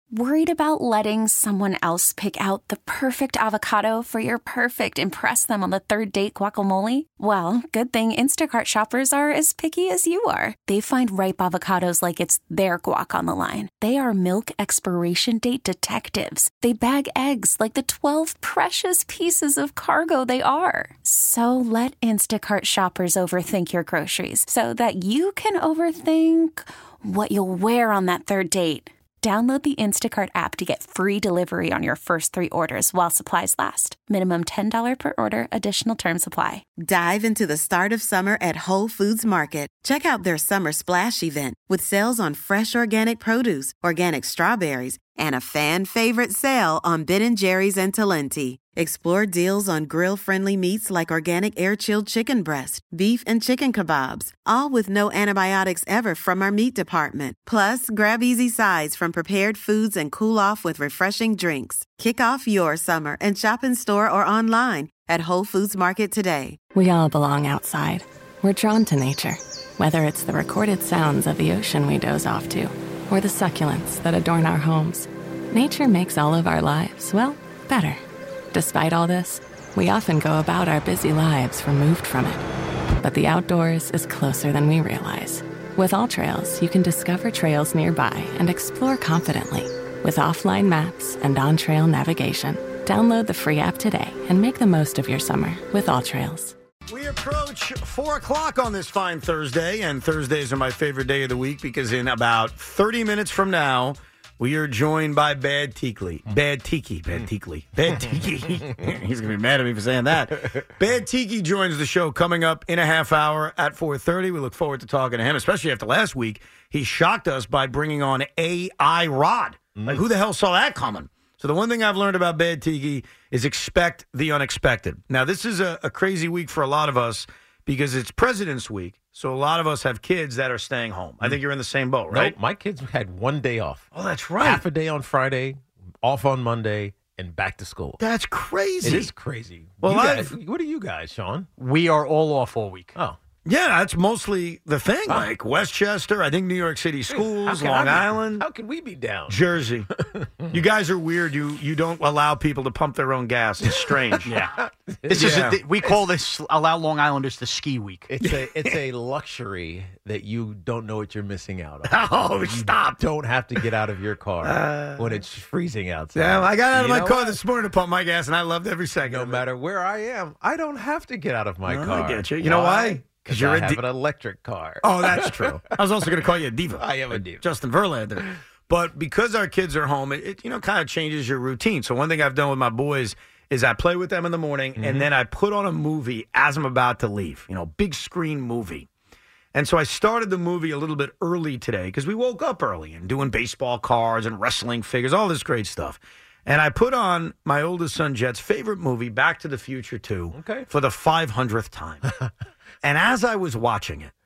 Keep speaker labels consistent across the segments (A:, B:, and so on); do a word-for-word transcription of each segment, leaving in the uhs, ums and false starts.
A: Worried about letting someone else pick out the perfect avocado for your perfect impress them on the third date guacamole? Well, good thing Instacart shoppers are as picky as you are. They find ripe avocados like it's their guac on the line. They are milk expiration date detectives. They bag eggs like the twelve precious pieces of cargo they are. So let Instacart shoppers overthink your groceries so that you can overthink what you'll wear on that third date. Download the Instacart app to get free delivery on your first three orders while supplies last. Minimum ten dollars per order. Additional terms apply.
B: Dive into the start of summer at Whole Foods Market. Check out their Summer Splash event with sales on fresh organic produce, organic strawberries, and a fan-favorite sale on Ben and Jerry's and Talenti. Explore deals on grill-friendly meats like organic air-chilled chicken breast, beef and chicken kebabs, all with no antibiotics ever from our meat department. Plus, grab easy sides from prepared foods and cool off with refreshing drinks. Kick off your summer and shop in store or online at Whole Foods Market today.
C: We all belong outside. We're drawn to nature, whether it's the recorded sounds of the ocean we doze off to, or the succulents that adorn our homes. Nature makes all of our lives, well, better. Despite all this, we often go about our busy lives removed from it. But the outdoors is closer than we realize. With AllTrails, you can discover trails nearby and explore confidently. With offline maps and on-trail navigation, download the free app today and make the most of your summer with AllTrails.
D: We approach four o'clock on this fine Thursday, and Thursdays are my favorite day of the week because in about thirty minutes from now, we are joined by Bad Tiki. Bad Tiki. Bad Tiki. Bad Tiki. He's going to be mad at me for saying that. Bad Tiki joins the show coming up in a half hour at four thirty. We look forward to talking to him, especially after last week. He shocked us by bringing on A I Rod. Like, who the hell saw that coming? So the one thing I've learned about Bad Tiki is expect the unexpected. Now, this is a, a crazy week for a lot of us because it's President's Week. So a lot of us have kids that are staying home. I think you're in the same boat, right?
E: No, my kids had one day off.
D: Oh, that's right.
E: Half a day on Friday, off on Monday, and back to school.
D: That's crazy.
E: It is crazy.
D: Well,
E: You
D: I've-
E: guys, what are you guys, Sean?
F: We are all off all week.
E: Oh.
D: Yeah, that's mostly the thing. Like Westchester, I think New York City schools,
E: How can
D: Long
E: I be-
D: Island.
E: How can we be down?
D: Jersey. You guys are weird. You you don't allow people to pump their own gas. It's strange.
F: Yeah. This is
D: Yeah.
F: a, we call this allow Long Islanders to ski week.
E: It's a it's a luxury that you don't know what you're missing out on.
D: Oh,
E: You
D: stop.
E: don't have to get out of your car
D: Uh,
E: when it's freezing outside.
D: Yeah, I got out of
E: You
D: my
E: know
D: car
E: what?
D: this morning to pump my gas, and I loved every second
E: No
D: of it.
E: matter where I am, I don't have to get out of my
D: No, I
E: car.
D: get you. You know why? 'Cause
E: Because
D: you're
E: I
D: a
E: have
D: di-
E: an electric car.
D: Oh, that's true. I was also going to call you a diva.
E: I am a diva.
D: Justin Verlander. But because our kids are home, it, it you know kind of changes your routine. So one thing I've done with my boys is I play with them in the morning,
E: Mm-hmm.
D: and then I put on a movie as I'm about to leave. You know, big screen movie. And so I started the movie a little bit early today because we woke up early and doing baseball cards and wrestling figures, all this great stuff. And I put on my oldest son Jet's favorite movie, Back to the Future two,
E: Okay.
D: for the five hundredth time. And as I was watching it,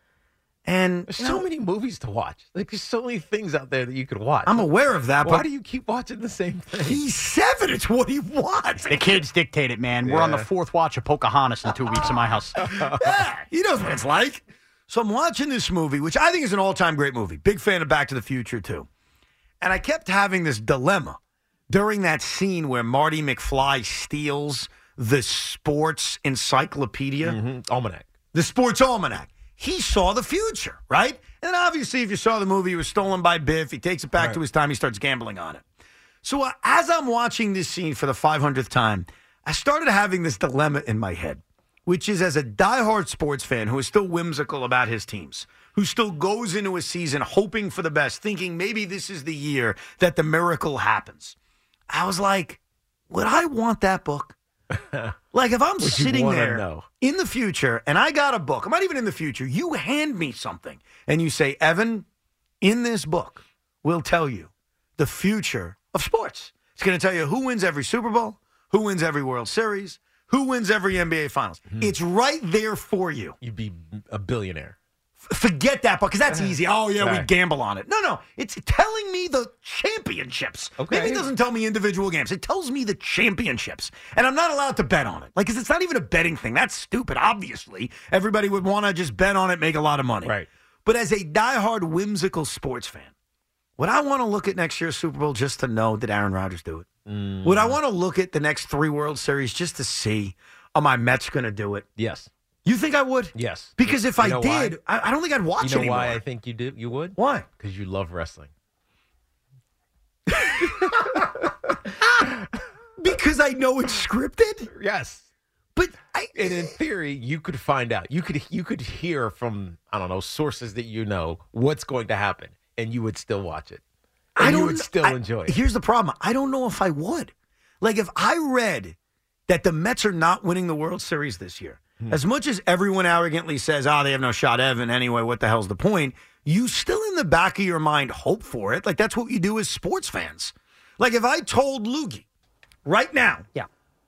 D: and
E: There's
D: you
E: so
D: know,
E: many movies to watch. Like there's so many things out there that you could watch.
D: I'm aware of that,
E: Why
D: but
E: do you keep watching the same thing?
D: he's seven. It's what he wants.
F: The kids dictate it, man. We're on the
E: Yeah.
F: fourth watch of Pocahontas in two weeks in my house.
D: Yeah, he knows what it's like. So I'm watching this movie, which I think is an all-time great movie. Big fan of Back to the Future, too. And I kept having this dilemma during that scene where Marty McFly steals the sports encyclopedia,
E: Mhm. Almanac.
D: the sports almanac. He saw the future, right? And obviously, if you saw the movie, it was stolen by Biff. He takes it back
E: Right.
D: to his time. He starts gambling on it. So uh, as I'm watching this scene for the five hundredth time, I started having this dilemma in my head, which is as a diehard sports fan who is still whimsical about his teams, who still goes into a season hoping for the best, thinking maybe this is the year that the miracle happens. I was like, would I want that book? Like if I'm
E: Would you
D: sitting
E: wanna
D: there
E: know?
D: in the future and I got a book, I'm not even in the future, you hand me something and you say, Evan, in this book, we'll tell you the future of sports. It's going to tell you who wins every Super Bowl, who wins every World Series, who wins every N B A Finals. It's right there for you.
E: You'd be a billionaire.
D: F- Forget that book because that's easy. Oh, yeah, we
E: Right.
D: gamble on it. No, no. It's telling me the championships.
E: Okay.
D: Maybe it doesn't tell me individual games. It tells me the championships. And I'm not allowed to bet on it. Like, because it's not even a betting thing. That's stupid, obviously. Everybody would want to just bet on it, make a lot of money.
E: Right.
D: But as a diehard whimsical sports fan, Would I want to look at next year's Super Bowl just to know did Aaron Rodgers do it?
E: Mm.
D: Would I want to look at the next three World Series just to see, are my Mets going to do it?
E: Yes.
D: You think I would?
E: Yes.
D: Because if
E: You
D: I
E: know
D: did, I, I don't think I'd watch
E: You know
D: anymore.
E: why I think you do? You would?
D: Why?
E: Because you love wrestling.
D: Because I know it's scripted?
E: Yes.
D: But I,
E: And in theory, you could find out. You could you could hear from, I don't know, sources that you know what's going to happen, and you would still watch it. And
D: I don't
E: you would still
D: I-
E: enjoy it.
D: Here's the problem. I don't know if I would. Like, if I read that the Mets are not winning the World Series this year,
E: Hmm.
D: as much as everyone arrogantly says, oh, they have no shot, Evan, anyway, what the hell's the point? You still in the back of your mind hope for it. Like, that's what you do as sports fans. Like, if I told Loogie right now,
G: Yeah.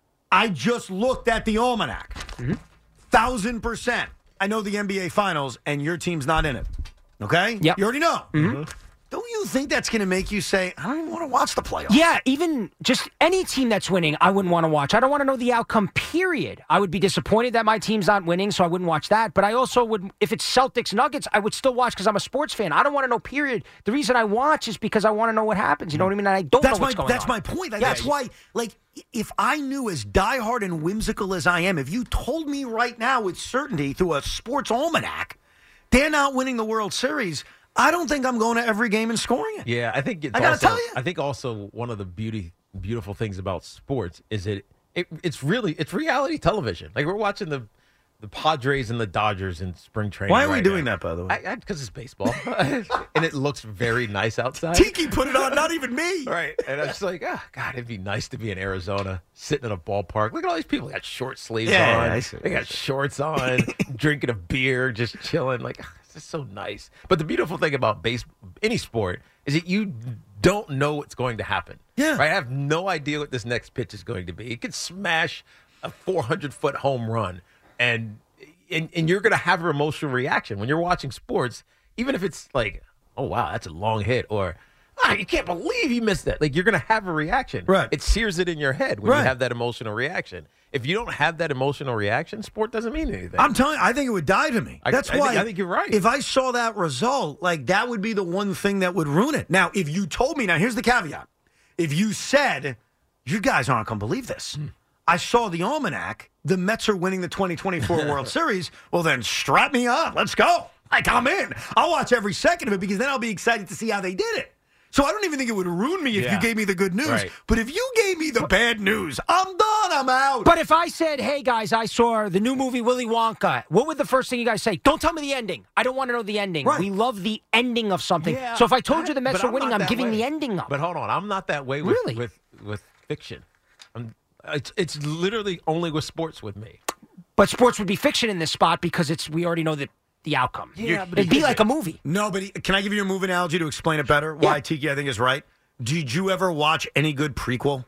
D: I just looked at the almanac,
G: Mm-hmm.
D: thousand percent, I know the N B A Finals, and your team's not in it. Okay?
G: Yep.
D: You already know.
G: Mm-hmm.
D: Don't you think that's going to make you say, I don't even want to watch the playoffs?
G: Yeah, even just any team that's winning, I wouldn't want to watch. I don't want to know the outcome, period. I would be disappointed that my team's not winning, so I wouldn't watch that. But I also would, if it's Celtics Nuggets, I would still watch because I'm a sports fan. I don't want to know, period. The reason I watch is because I want to know what happens. You know what I mean? And I don't
D: That's
G: know what's
D: my
G: going
D: that's
G: on.
D: my point. Like,
G: Yeah,
D: that's
G: you-
D: why, like, if I knew as diehard and whimsical as I am, if you told me right now with certainty through a sports almanac, they're not winning the World Series, I don't think I'm going to every game and scoring it.
E: Yeah, I think it's
D: I gotta
E: also,
D: tell you.
E: I think also one of the beauty beautiful things about sports is it, it it's really it's reality television. Like, we're watching the the Padres and the Dodgers in spring training.
D: Why are we
E: right
D: doing
E: now.
D: that, by the way?
E: Because it's baseball, and it looks very nice outside.
D: Tiki put it on, not even me.
E: Right, and I was like, ah, God, it'd be nice to be in Arizona, sitting in a ballpark. Look at all these people. They got short sleeves
D: Yeah,
E: on.
D: I see.
E: They got shorts on, drinking a beer, just chilling. Like, ah, this is so nice. But the beautiful thing about base, any sport, is that you don't know what's going to happen.
D: Yeah.
E: Right? I have no idea what this next pitch is going to be. It could smash a four hundred foot home run, and and, and you're going to have an emotional reaction when you're watching sports, even if it's like, oh, wow, that's a long hit, or, ah, you can't believe you missed that. Like, you're going to have a reaction.
D: Right.
E: It sears it in your head when
D: Right.
E: you have that emotional reaction. If you don't have that emotional reaction, sport doesn't mean anything.
D: I'm telling you, I think it would die to me.
E: I-
D: That's
E: I think-
D: why
E: I think you're right.
D: If I saw that result, like, that would be the one thing that would ruin it. Now, if you told me, now here's the caveat. If you said, you guys aren't going to believe this.
E: Hmm.
D: I saw the almanac. The Mets are winning the twenty twenty-four World Series. Well, then strap me on. Let's go. Like, I'm in. I'll watch every second of it because then I'll be excited to see how they did it. So I don't even think it would ruin me if
E: Yeah.
D: you gave me the good news.
E: Right.
D: But if you gave me the bad news, I'm done. I'm out.
G: But if I said, hey, guys, I saw the new movie Willy Wonka, what would the first thing you guys say? Don't tell me the ending. I don't want to know the ending.
D: Right.
G: We love the ending of something.
E: Yeah,
G: so if I told you the Mets
E: but
G: are winning,
E: not
G: I'm
E: that
G: giving
E: way.
G: the ending up.
E: But hold on, I'm not that way with
G: Really?
E: with, with fiction. I'm, it's it's literally only with sports with me.
G: But sports would be fiction in this spot because it's we already know the, the outcome.
E: Yeah,
G: You're-
E: but
G: It'd be
E: it-
G: like a movie.
D: No, but he- can I give you a move analogy to explain it better? Why
G: Yeah.
D: Tiki, I think, is right. Did you ever watch any good prequel?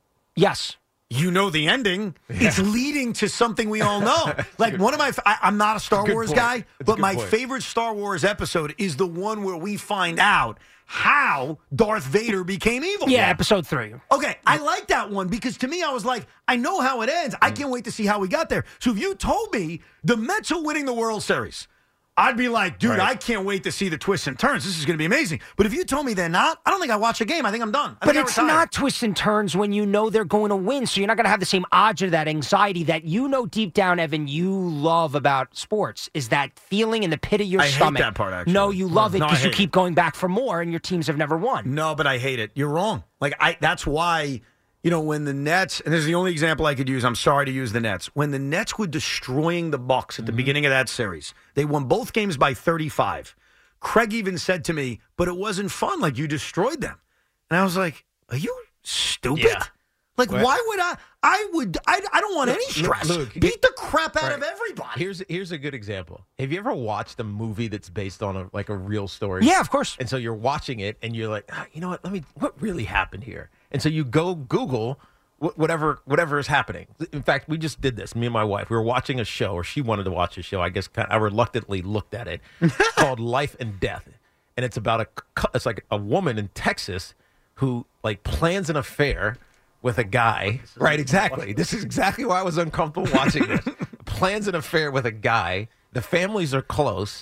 G: Yes.
D: You know the ending. It's leading to something we all know. Like, one of my, I, I'm not a Star
E: good
D: Wars
E: point.
D: guy,
E: That's a
D: but
E: good
D: my
E: point.
D: favorite Star Wars episode is the one where we find out how Darth Vader became evil.
G: Yeah, episode three.
D: Okay, I like that one because to me, I was like, I know how it ends. I can't wait to see how we got there. So if you told me the Mets are winning the World Series, I'd be like, dude,
E: Right.
D: I can't wait to see the twists and turns. This is going to be amazing. But if you told me they're not, I don't think I watch a game. I think I'm done. I
G: But
D: think I
G: it's
D: retire.
G: not twists and turns when you know they're going to win. So you're not going to have the same odds or that anxiety that you know deep down, Evan, you love about sports is that feeling in the pit of your
D: I hate
G: stomach.
D: that part, actually.
G: No, you love it
D: No, I
G: because you
D: hate
G: keep
D: it.
G: going back for more and your teams have never won.
D: No, but I hate it. You're wrong. Like, I that's why, you know, when the Nets, and this is the only example I could use, I'm sorry to use the Nets. When the Nets were destroying the Bucks at the beginning of that series, they won both games by thirty-five. Craig even said to me, but it wasn't fun. Like, you destroyed them. And I was like, are you stupid?
E: Yeah.
D: Like,
E: Well-
D: why would I? I would, I, I don't want any stress.
E: look,
D: Beat the crap out
E: Right.
D: of everybody.
E: Here's here's a good example. Have you ever watched a movie that's based on a like a real story?
G: Yeah, of course.
E: And so you're watching it, and you're like, ah, you know what? Let me. What really happened here? And so you go Google wh- whatever whatever is happening. In fact, we just did this. Me and my wife. We were watching a show, or she wanted to watch a show. I guess kind of, I reluctantly looked at it, called Life and Death, and it's about a. cou- It's like a woman in Texas who like plans an affair with a guy. Right, exactly. This is exactly why I was uncomfortable watching this. Plans an affair with a guy. The families are close.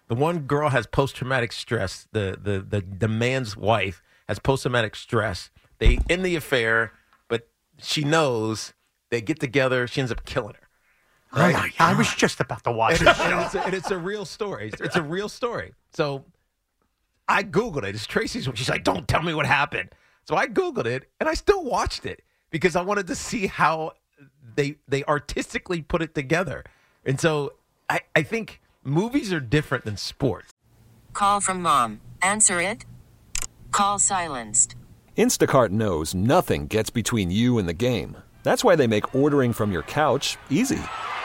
E: The one girl has post-traumatic stress. The, the, the, the man's wife has post-traumatic stress. They end the affair, but she knows they get together. She ends up killing her.
F: Right? Oh my God. I was just about to watch
E: and,
F: this
E: and,
F: show.
E: it's a, and it's a real story. It's, it's a real story. So I Googled it. It's Tracy's. She's like, don't tell me what happened. So I Googled it, and I still watched it because I wanted to see how they they artistically put it together. And so I, I think movies are different than sports.
H: Call from mom. Answer it. Call silenced.
I: Instacart knows nothing gets between you and the game. That's why they make ordering from your couch easy.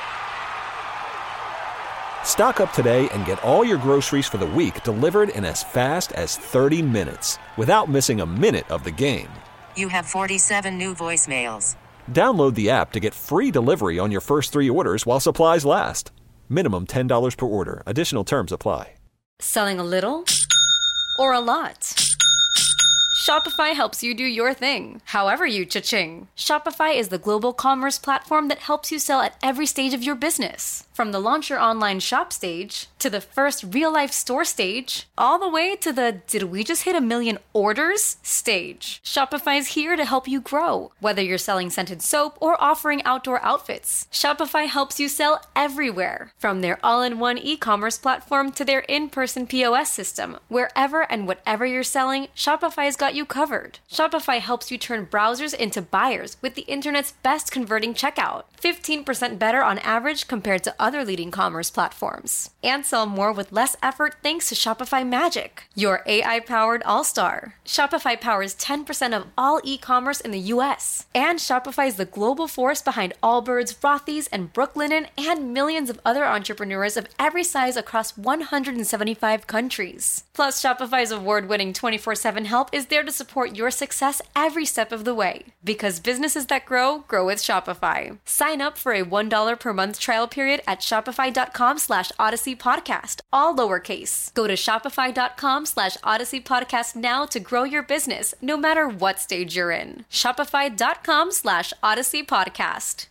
I: Stock up today and get all your groceries for the week delivered in as fast as thirty minutes without missing a minute of the game.
H: You have forty-seven new voicemails.
I: Download the app to get free delivery on your first three orders while supplies last. Minimum ten dollars per order. Additional terms apply.
J: Selling a little or a lot? Shopify helps you do your thing, however you cha-ching. Shopify is the global commerce platform that helps you sell at every stage of your business. From the launch your online shop stage, to the first real-life store stage, all the way to the did we just hit a million orders stage. Shopify's here to help you grow. Whether you're selling scented soap or offering outdoor outfits, Shopify helps you sell everywhere. From their all-in-one e-commerce platform to their in-person P O S system, wherever and whatever you're selling, Shopify's got you covered. Shopify helps you turn browsers into buyers with the internet's best converting checkout. fifteen percent better on average compared to other leading commerce platforms. And sell more with less effort thanks to Shopify Magic, your A I-powered all-star. Shopify powers ten percent of all e-commerce in the U S. And Shopify is the global force behind Allbirds, Rothy's, and Brooklinen, and millions of other entrepreneurs of every size across one hundred seventy-five countries. Plus, Shopify's award-winning twenty-four seven help is there to support your success every step of the way. Because businesses that grow, grow with Shopify. Sign up for a one dollar per month trial period at shopify.com slash Odyssey Podcast, all lowercase. Go to shopify.com slash Odyssey Podcast now to grow your business, no matter what stage you're in. Shopify.com slash Odyssey Podcast.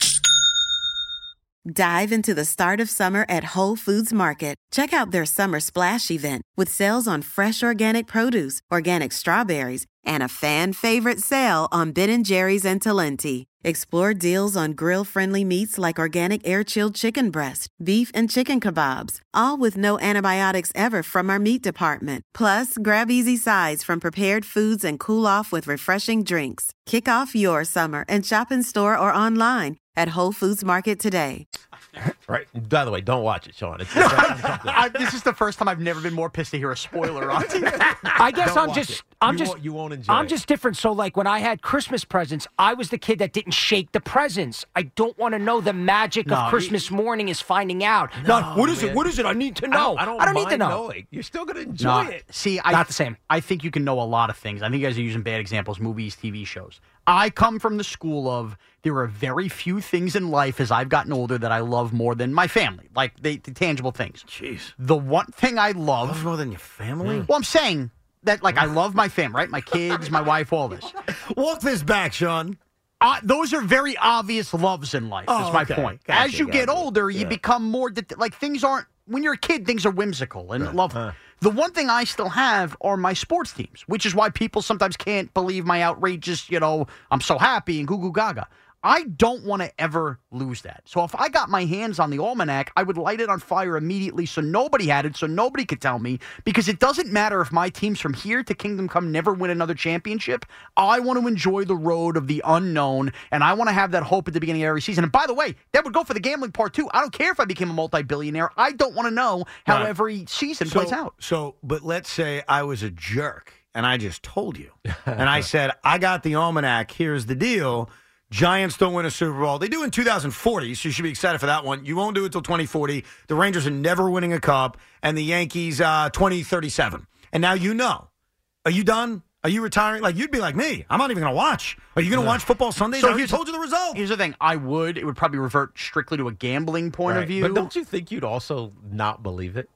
B: Dive into the start of summer at Whole Foods Market. Check out their summer splash event with sales on fresh organic produce, organic strawberries, and a fan favorite sale on Ben and Jerry's and Talenti. Explore deals on grill-friendly meats like organic air-chilled chicken breast, beef, and chicken kebabs, all with no antibiotics ever from our meat department. Plus, grab easy sides from prepared foods and cool off with refreshing drinks. Kick off your summer and shop in store or online at Whole Foods Market today.
E: Right. By the way, don't watch it, Sean. It's
F: I, this is the first time I've never been more pissed to hear a spoiler on T V.
G: I guess
E: Don't
G: I'm
E: watch
G: just,
E: it.
G: I'm
E: You
G: just,
E: won't- you won't enjoy
G: I'm
E: it.
G: just different. So, like when I had Christmas presents, I was the kid that didn't shake the presents. I don't want to know the magic
F: No,
G: of Christmas morning is finding out. Not, what is
E: man.
G: it? What is it? I need to
E: I
G: know.
E: don't, I don't,
G: I don't
E: mind
G: need to know.
E: knowing. You're still going to enjoy
F: No,
E: it.
F: see, I,
G: Not the same.
F: I think you can know a lot of things. I think you guys are using bad examples, movies, T V shows. I come from the school of there are very few things in life as I've gotten older that I love more than my family, like they, the tangible things.
D: Jeez.
F: The one thing I love,
D: Love more than your family?
F: well, I'm saying that like I love my family, right? My kids, my wife, all this.
D: Walk this back, Sean.
F: Uh, those are very obvious loves in life.
D: Oh,
F: is my
D: okay.
F: point.
D: Gotcha,
F: As you get
D: gotcha.
F: older, you
D: Yeah.
F: become more det- like things aren't. When you're a kid, things are whimsical and love. The one thing I still have are my sports teams, which is why people sometimes can't believe my outrageous, you know, I'm so happy and goo goo gaga. I don't want to ever lose that. So if I got my hands on the almanac, I would light it on fire immediately so nobody had it, so nobody could tell me, because it doesn't matter if my teams from here to Kingdom Come never win another championship. I want to enjoy the road of the unknown, and I want to have that hope at the beginning of every season. And by the way, that would go for the gambling part too. I don't care if I became a multi-billionaire. I don't want to know how
D: Right.
F: every season
D: So,
F: plays out.
D: so, but let's say I was a jerk and I just told you. And I said, I got the almanac. Here's the deal. Giants don't win a Super Bowl. They do in two thousand forty, so you should be excited for that one. You won't do it till twenty forty. The Rangers are never winning a cup, and the Yankees uh, twenty thirty-seven. And now you know. Are you done? Are you retiring? Like, you'd be like me. I'm not even going to watch. Are you going to watch football Sundays?
F: So
D: I already
F: here's-
D: told you the result.
F: Here's the thing. I would. It would probably revert strictly to a gambling point
E: Right.
F: of view.
E: But don't you think you'd also not believe it?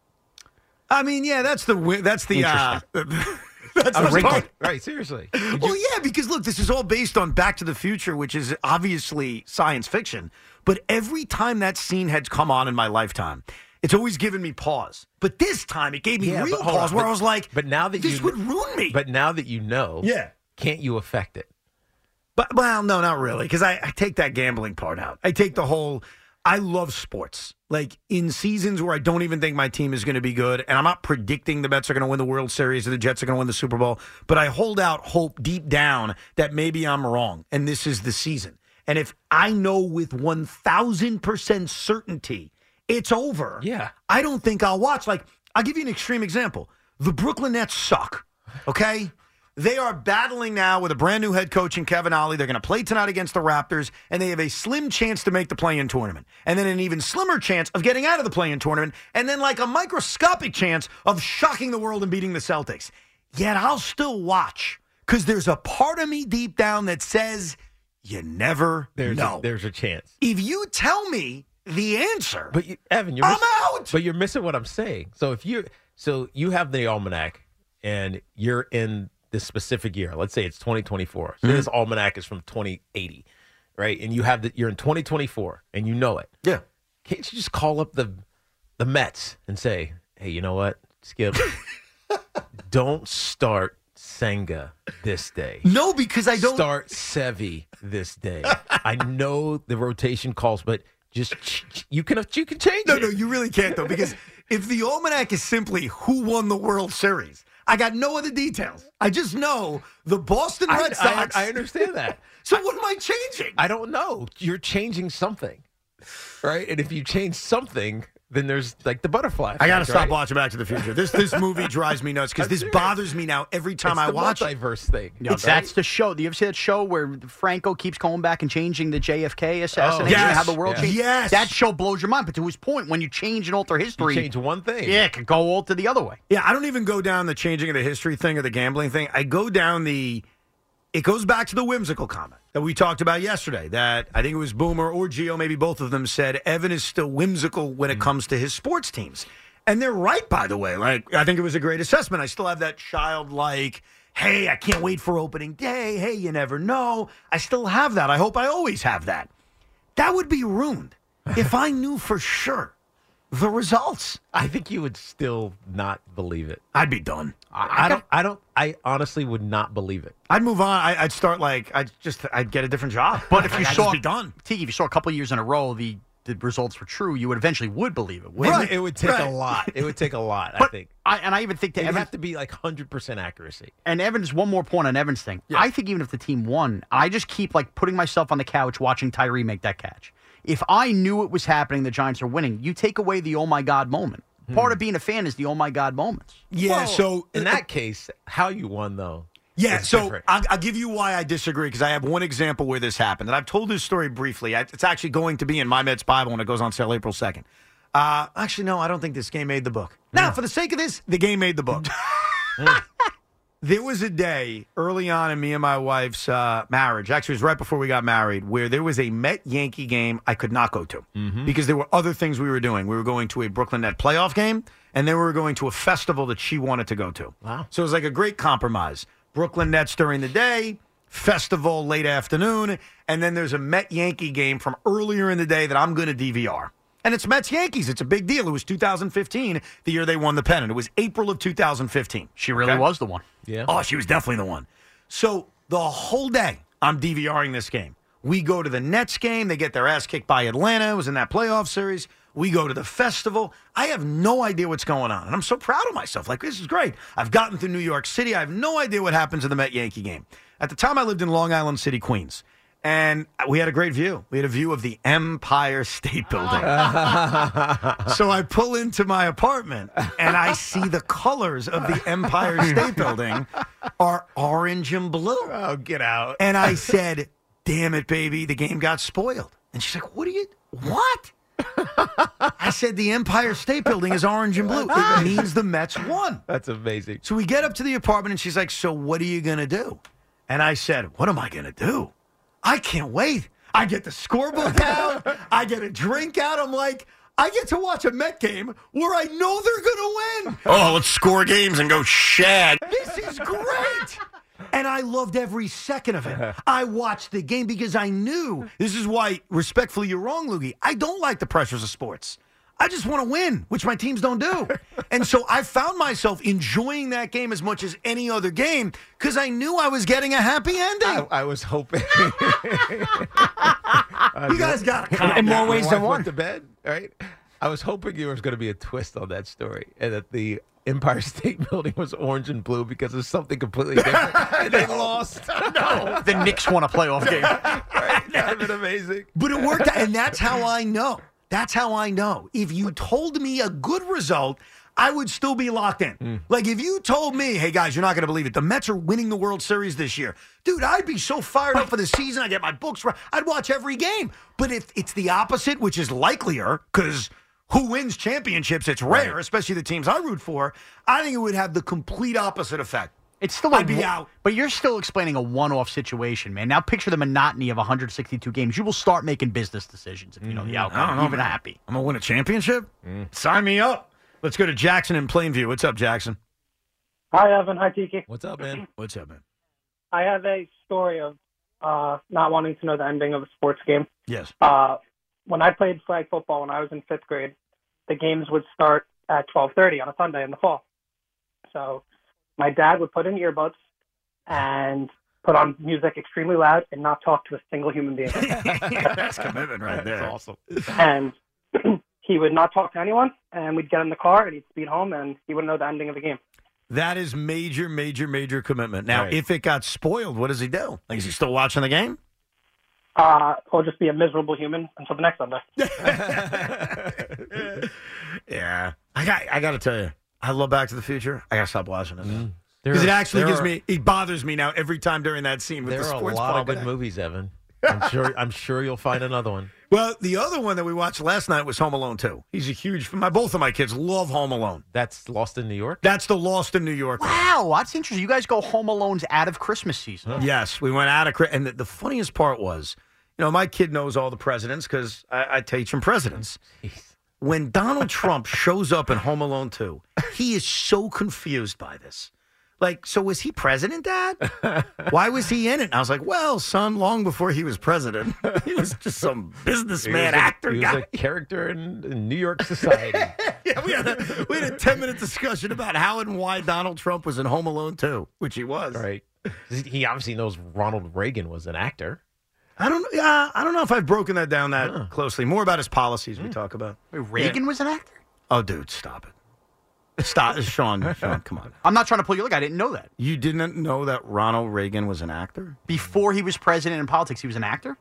D: I mean, yeah, that's the wi- that's the uh, that's
E: A
D: the
E: wrinkle.
D: part.
E: Right, seriously.
D: Well, yeah, because look, this is all based on Back to the Future, which is obviously science fiction. But every time that scene had come on in my lifetime, It's always given me pause. But this time, it gave me
E: Yeah,
D: real
E: but hold
D: pause
E: on,
D: where
E: but-
D: I was like,
E: But now that
D: this
E: you
D: would ruin me.
E: But now that you know,
D: Yeah.
E: can't you affect it?
D: But well, no, not really, because I, I take that gambling part out. I take the whole. I love sports. Like in seasons where I don't even think my team is going to be good, and I'm not predicting the Mets are going to win the World Series or the Jets are going to win the Super Bowl, but I hold out hope deep down that maybe I'm wrong and this is the season. And if I know with one thousand percent certainty it's over,
E: Yeah.
D: I don't think I'll watch. Like, I'll give you an extreme example. The Brooklyn Nets suck, okay? They are battling now with a brand new head coach in Kevin Ollie. They're going to play tonight against the Raptors, and they have a slim chance to make the play-in tournament. And then an even slimmer chance of getting out of the play-in tournament, and then like a microscopic chance of shocking the world and beating the Celtics. Yet I'll still watch because there's a part of me deep down that says you never
E: There's
D: know.
E: a, there's a chance.
D: If you tell me the answer,
E: But you, Evan, you're
D: I'm
E: miss-
D: out.
E: But you're missing what I'm saying. So if you so you have the almanac and you're in this specific year. Let's say it's twenty twenty-four. So
D: Mm-hmm.
E: this almanac is from twenty eighty, right? And you have the you're in twenty twenty-four and you know it.
D: yeah.
E: Can't you just call up the the Mets and say, "Hey, you know what, Skip? Don't start Senga this day.
D: No, because I don't.
E: Start Sevy this day. I know the rotation calls, but just ch- ch- you can you can change
D: No,
E: it.
D: no, you really can't, though, because if the almanac is simply who won the World Series, I got no other details. I just know the Boston
E: I,
D: Red Sox.
E: I, I understand that.
D: So what am I changing?
E: I don't know. You're changing something, right? And if you change something, then there's like the butterfly.
D: I got to
E: effect,
D: stop
E: right?
D: watching Back to the Future. This this movie drives me nuts because
E: I'm
D: this
E: serious.
D: bothers me now every time
E: It's
D: I
E: the
D: watch it.
E: multiverse thing.
F: It's, That's the show. Do you ever see that show where Franco keeps going back and changing the J F K assassination
D: Oh, yes.
F: and how the world
E: Yeah.
F: changed?
D: Yes.
F: That show blows your mind. But to his point, when you change and alter
E: You
F: history,
E: change one thing.
F: yeah, it could go all to the other way.
D: Yeah, I don't even go down the changing of the history thing or the gambling thing. I go down the. It goes back to the whimsical comment that we talked about yesterday. That I think it was Boomer or Gio, maybe both of them said Evan is still whimsical when it comes to his sports teams, and they're right. By the way, like I think it was a great assessment. I still have that childlike, hey, I can't wait for opening day. Hey, you never know. I still have that. I hope I always have that. That would be ruined if I knew for sure the results.
E: I think you would still not believe it.
D: I'd be done.
E: I, I don't. I don't. I honestly would not believe it.
D: I'd move on. I, I'd start like I'd just I'd get a different job.
F: But if you
D: I'd
F: saw
D: just be done,
F: Tiki, if you saw a couple years in a row the, the results were true, you would eventually would believe it. wouldn't
D: Right.
E: It would take
D: right.
E: a lot. It would take a lot. I
F: But
E: think
F: I, and I even think to
E: it'd
F: Evan,
E: have to be like hundred percent accuracy.
F: and Evans, one more point on Evans' thing. I think even if the team won, I just keep like putting myself on the couch watching Tyree make that catch. If I knew it was happening, the Giants are winning, you take away the oh my God moment. Part of being a fan is the oh my God moments.
D: yeah.
E: Well,
D: so
E: in that case, how you won though?
D: yeah.
E: is
D: So
E: different.
D: I'll, I'll give you why I disagree because I have one example where this happened, and I've told this story briefly. I, it's actually going to be in my Mets Bible when it goes on sale April second. Uh, actually, no, I don't think this game made the book. Now, for the sake of this, the game made the book. There was a day early on in me and my wife's uh, marriage, actually it was right before we got married, where there was a Met-Yankee game I could not go to because there were other things we were doing. We were going to a Brooklyn Net playoff game, and then we were going to a festival that she wanted to go to.
E: Wow.
D: So it was like a great compromise. Brooklyn Nets during the day, festival late afternoon, and then there's a Met-Yankee game from earlier in the day that I'm going to D V R. And it's Mets-Yankees. It's a big deal. It was two thousand fifteen, the year they won the pennant. It was April of two thousand fifteen.
F: She really
D: Okay?
F: was the one.
E: Yeah.
D: Oh, she was definitely the one. So the whole day, I'm DVRing this game. We go to the Nets game. They get their ass kicked by Atlanta. It was in that playoff series. We go to the festival. I have no idea what's going on. And I'm so proud of myself. Like, this is great. I've gotten through New York City. I have no idea what happens in the Met-Yankee game. At the time, I lived in Long Island City, Queens. And we had a great view. We had a view of the Empire State Building. So I pull into my apartment, and I see the colors of the Empire State Building are orange and blue.
E: Oh, get out.
D: And I said, damn it, baby, the game got spoiled. And she's like, what are you, what? I said, the Empire State Building is orange and blue. It means the Mets won.
E: That's amazing.
D: So we get up to the apartment, and she's like, so what are you going to do? And I said, what am I going to do? I can't wait. I get the scorebook out. I get a drink out. I'm like, I get to watch a Met game where I know they're going to win. Oh, let's score games and go shag. This is great. And I loved every second of it. I watched the game because I knew, this is why, respectfully, you're wrong, Loogie. I don't like the pressures of sports. I just want to win, which my teams don't do. And so I found myself enjoying that game as much as any other game because I knew I was getting a happy ending.
E: I, I was hoping.
D: You guys got to
G: in more ways
E: My
G: than
E: wife
G: one.
E: went to bed, right? I was hoping there was going to be a twist on that story and that the Empire State Building was orange and blue because of something completely different. And they lost.
F: No, the Knicks won a playoff game.
E: Right? That would have been amazing.
D: But it worked out, and that's how I know. That's how I know. If you told me a good result, I would still be locked in. Mm. Like if you told me, hey guys, you're not going to believe it, the Mets are winning the World Series this year. Dude, I'd be so fired up for the season. I get my books right. I'd watch every game. But if it's the opposite, which is likelier, because who wins championships, it's rare, right. Especially the teams I root for, I think it would have the complete opposite effect.
F: It's still
D: I'd
F: a,
D: be out.
F: But you're still explaining a one-off situation, man. Now picture the monotony of one hundred sixty-two games. You will start making business decisions if you know the outcome.
D: I don't know,
F: even
D: man.
F: happy.
D: I'm going to win a championship? Mm. Sign me up. Let's go to Jackson in Plainview. What's up, Jackson?
K: Hi, Evan. Hi, Tiki.
E: What's up, man?
D: What's up, man?
K: I have a story of uh, not wanting to know the ending of a sports game.
D: Yes.
K: Uh, when I played flag football when I was in fifth grade, the games would start at twelve thirty on a Sunday in the fall. So my dad would put in earbuds and put on music extremely loud and not talk to a single human being.
D: That's commitment right there.
E: That's awesome.
K: And he would not talk to anyone, and we'd get in the car, and he'd speed home, and he wouldn't know the ending of the game.
D: That is major, major, major commitment. Now,
E: Right.
D: if it got spoiled, what does he do? Like, is he still watching the game?
K: Uh, he'll just be a miserable human until the next Sunday.
D: Yeah. I got I got to tell you, I love Back to the Future. I got to stop watching it now.
E: Mm.
D: Because it actually
E: there
D: gives
E: are-
D: me, it bothers me now every time during that scene with
E: There
D: the
E: are a
D: sports
E: lot of
D: plug.
E: good movies, Evan. I'm sure. I'm sure you'll find another one.
D: Well, the other one that we watched last night was Home Alone two. He's a huge, my both of my kids love Home Alone.
E: That's Lost in New York.
D: That's the Lost in New York.
F: Wow, that's interesting. You guys go Home Alone's out of Christmas season.
D: Yes, we went out of, Chri- and the, the funniest part was, you know, my kid knows all the presidents because I, I teach him presidents. When Donald Trump shows up in Home Alone two, he is so confused by this. Like, so was he president, Dad? Why was he in it? And I was like, well, son, long before he was president, he was just some businessman
E: He was a-
D: actor
E: he
D: guy.
E: was a character in, in New York society.
D: Yeah, we had a we had a ten minute discussion about how and why Donald Trump was in Home Alone two, which he was.
E: Right. He obviously knows Ronald Reagan was an actor.
D: I don't. Yeah, I don't know if I've broken that down that huh. closely. More about his policies we talk about.
F: Wait, Reagan
D: Yeah.
F: was an actor?
D: Oh, dude, stop it. Stop, Sean. Sean, come on.
F: I'm not trying to pull you. Look, I didn't know that.
D: You didn't know that Ronald Reagan was an actor?
F: Before he was president in politics, he was an actor?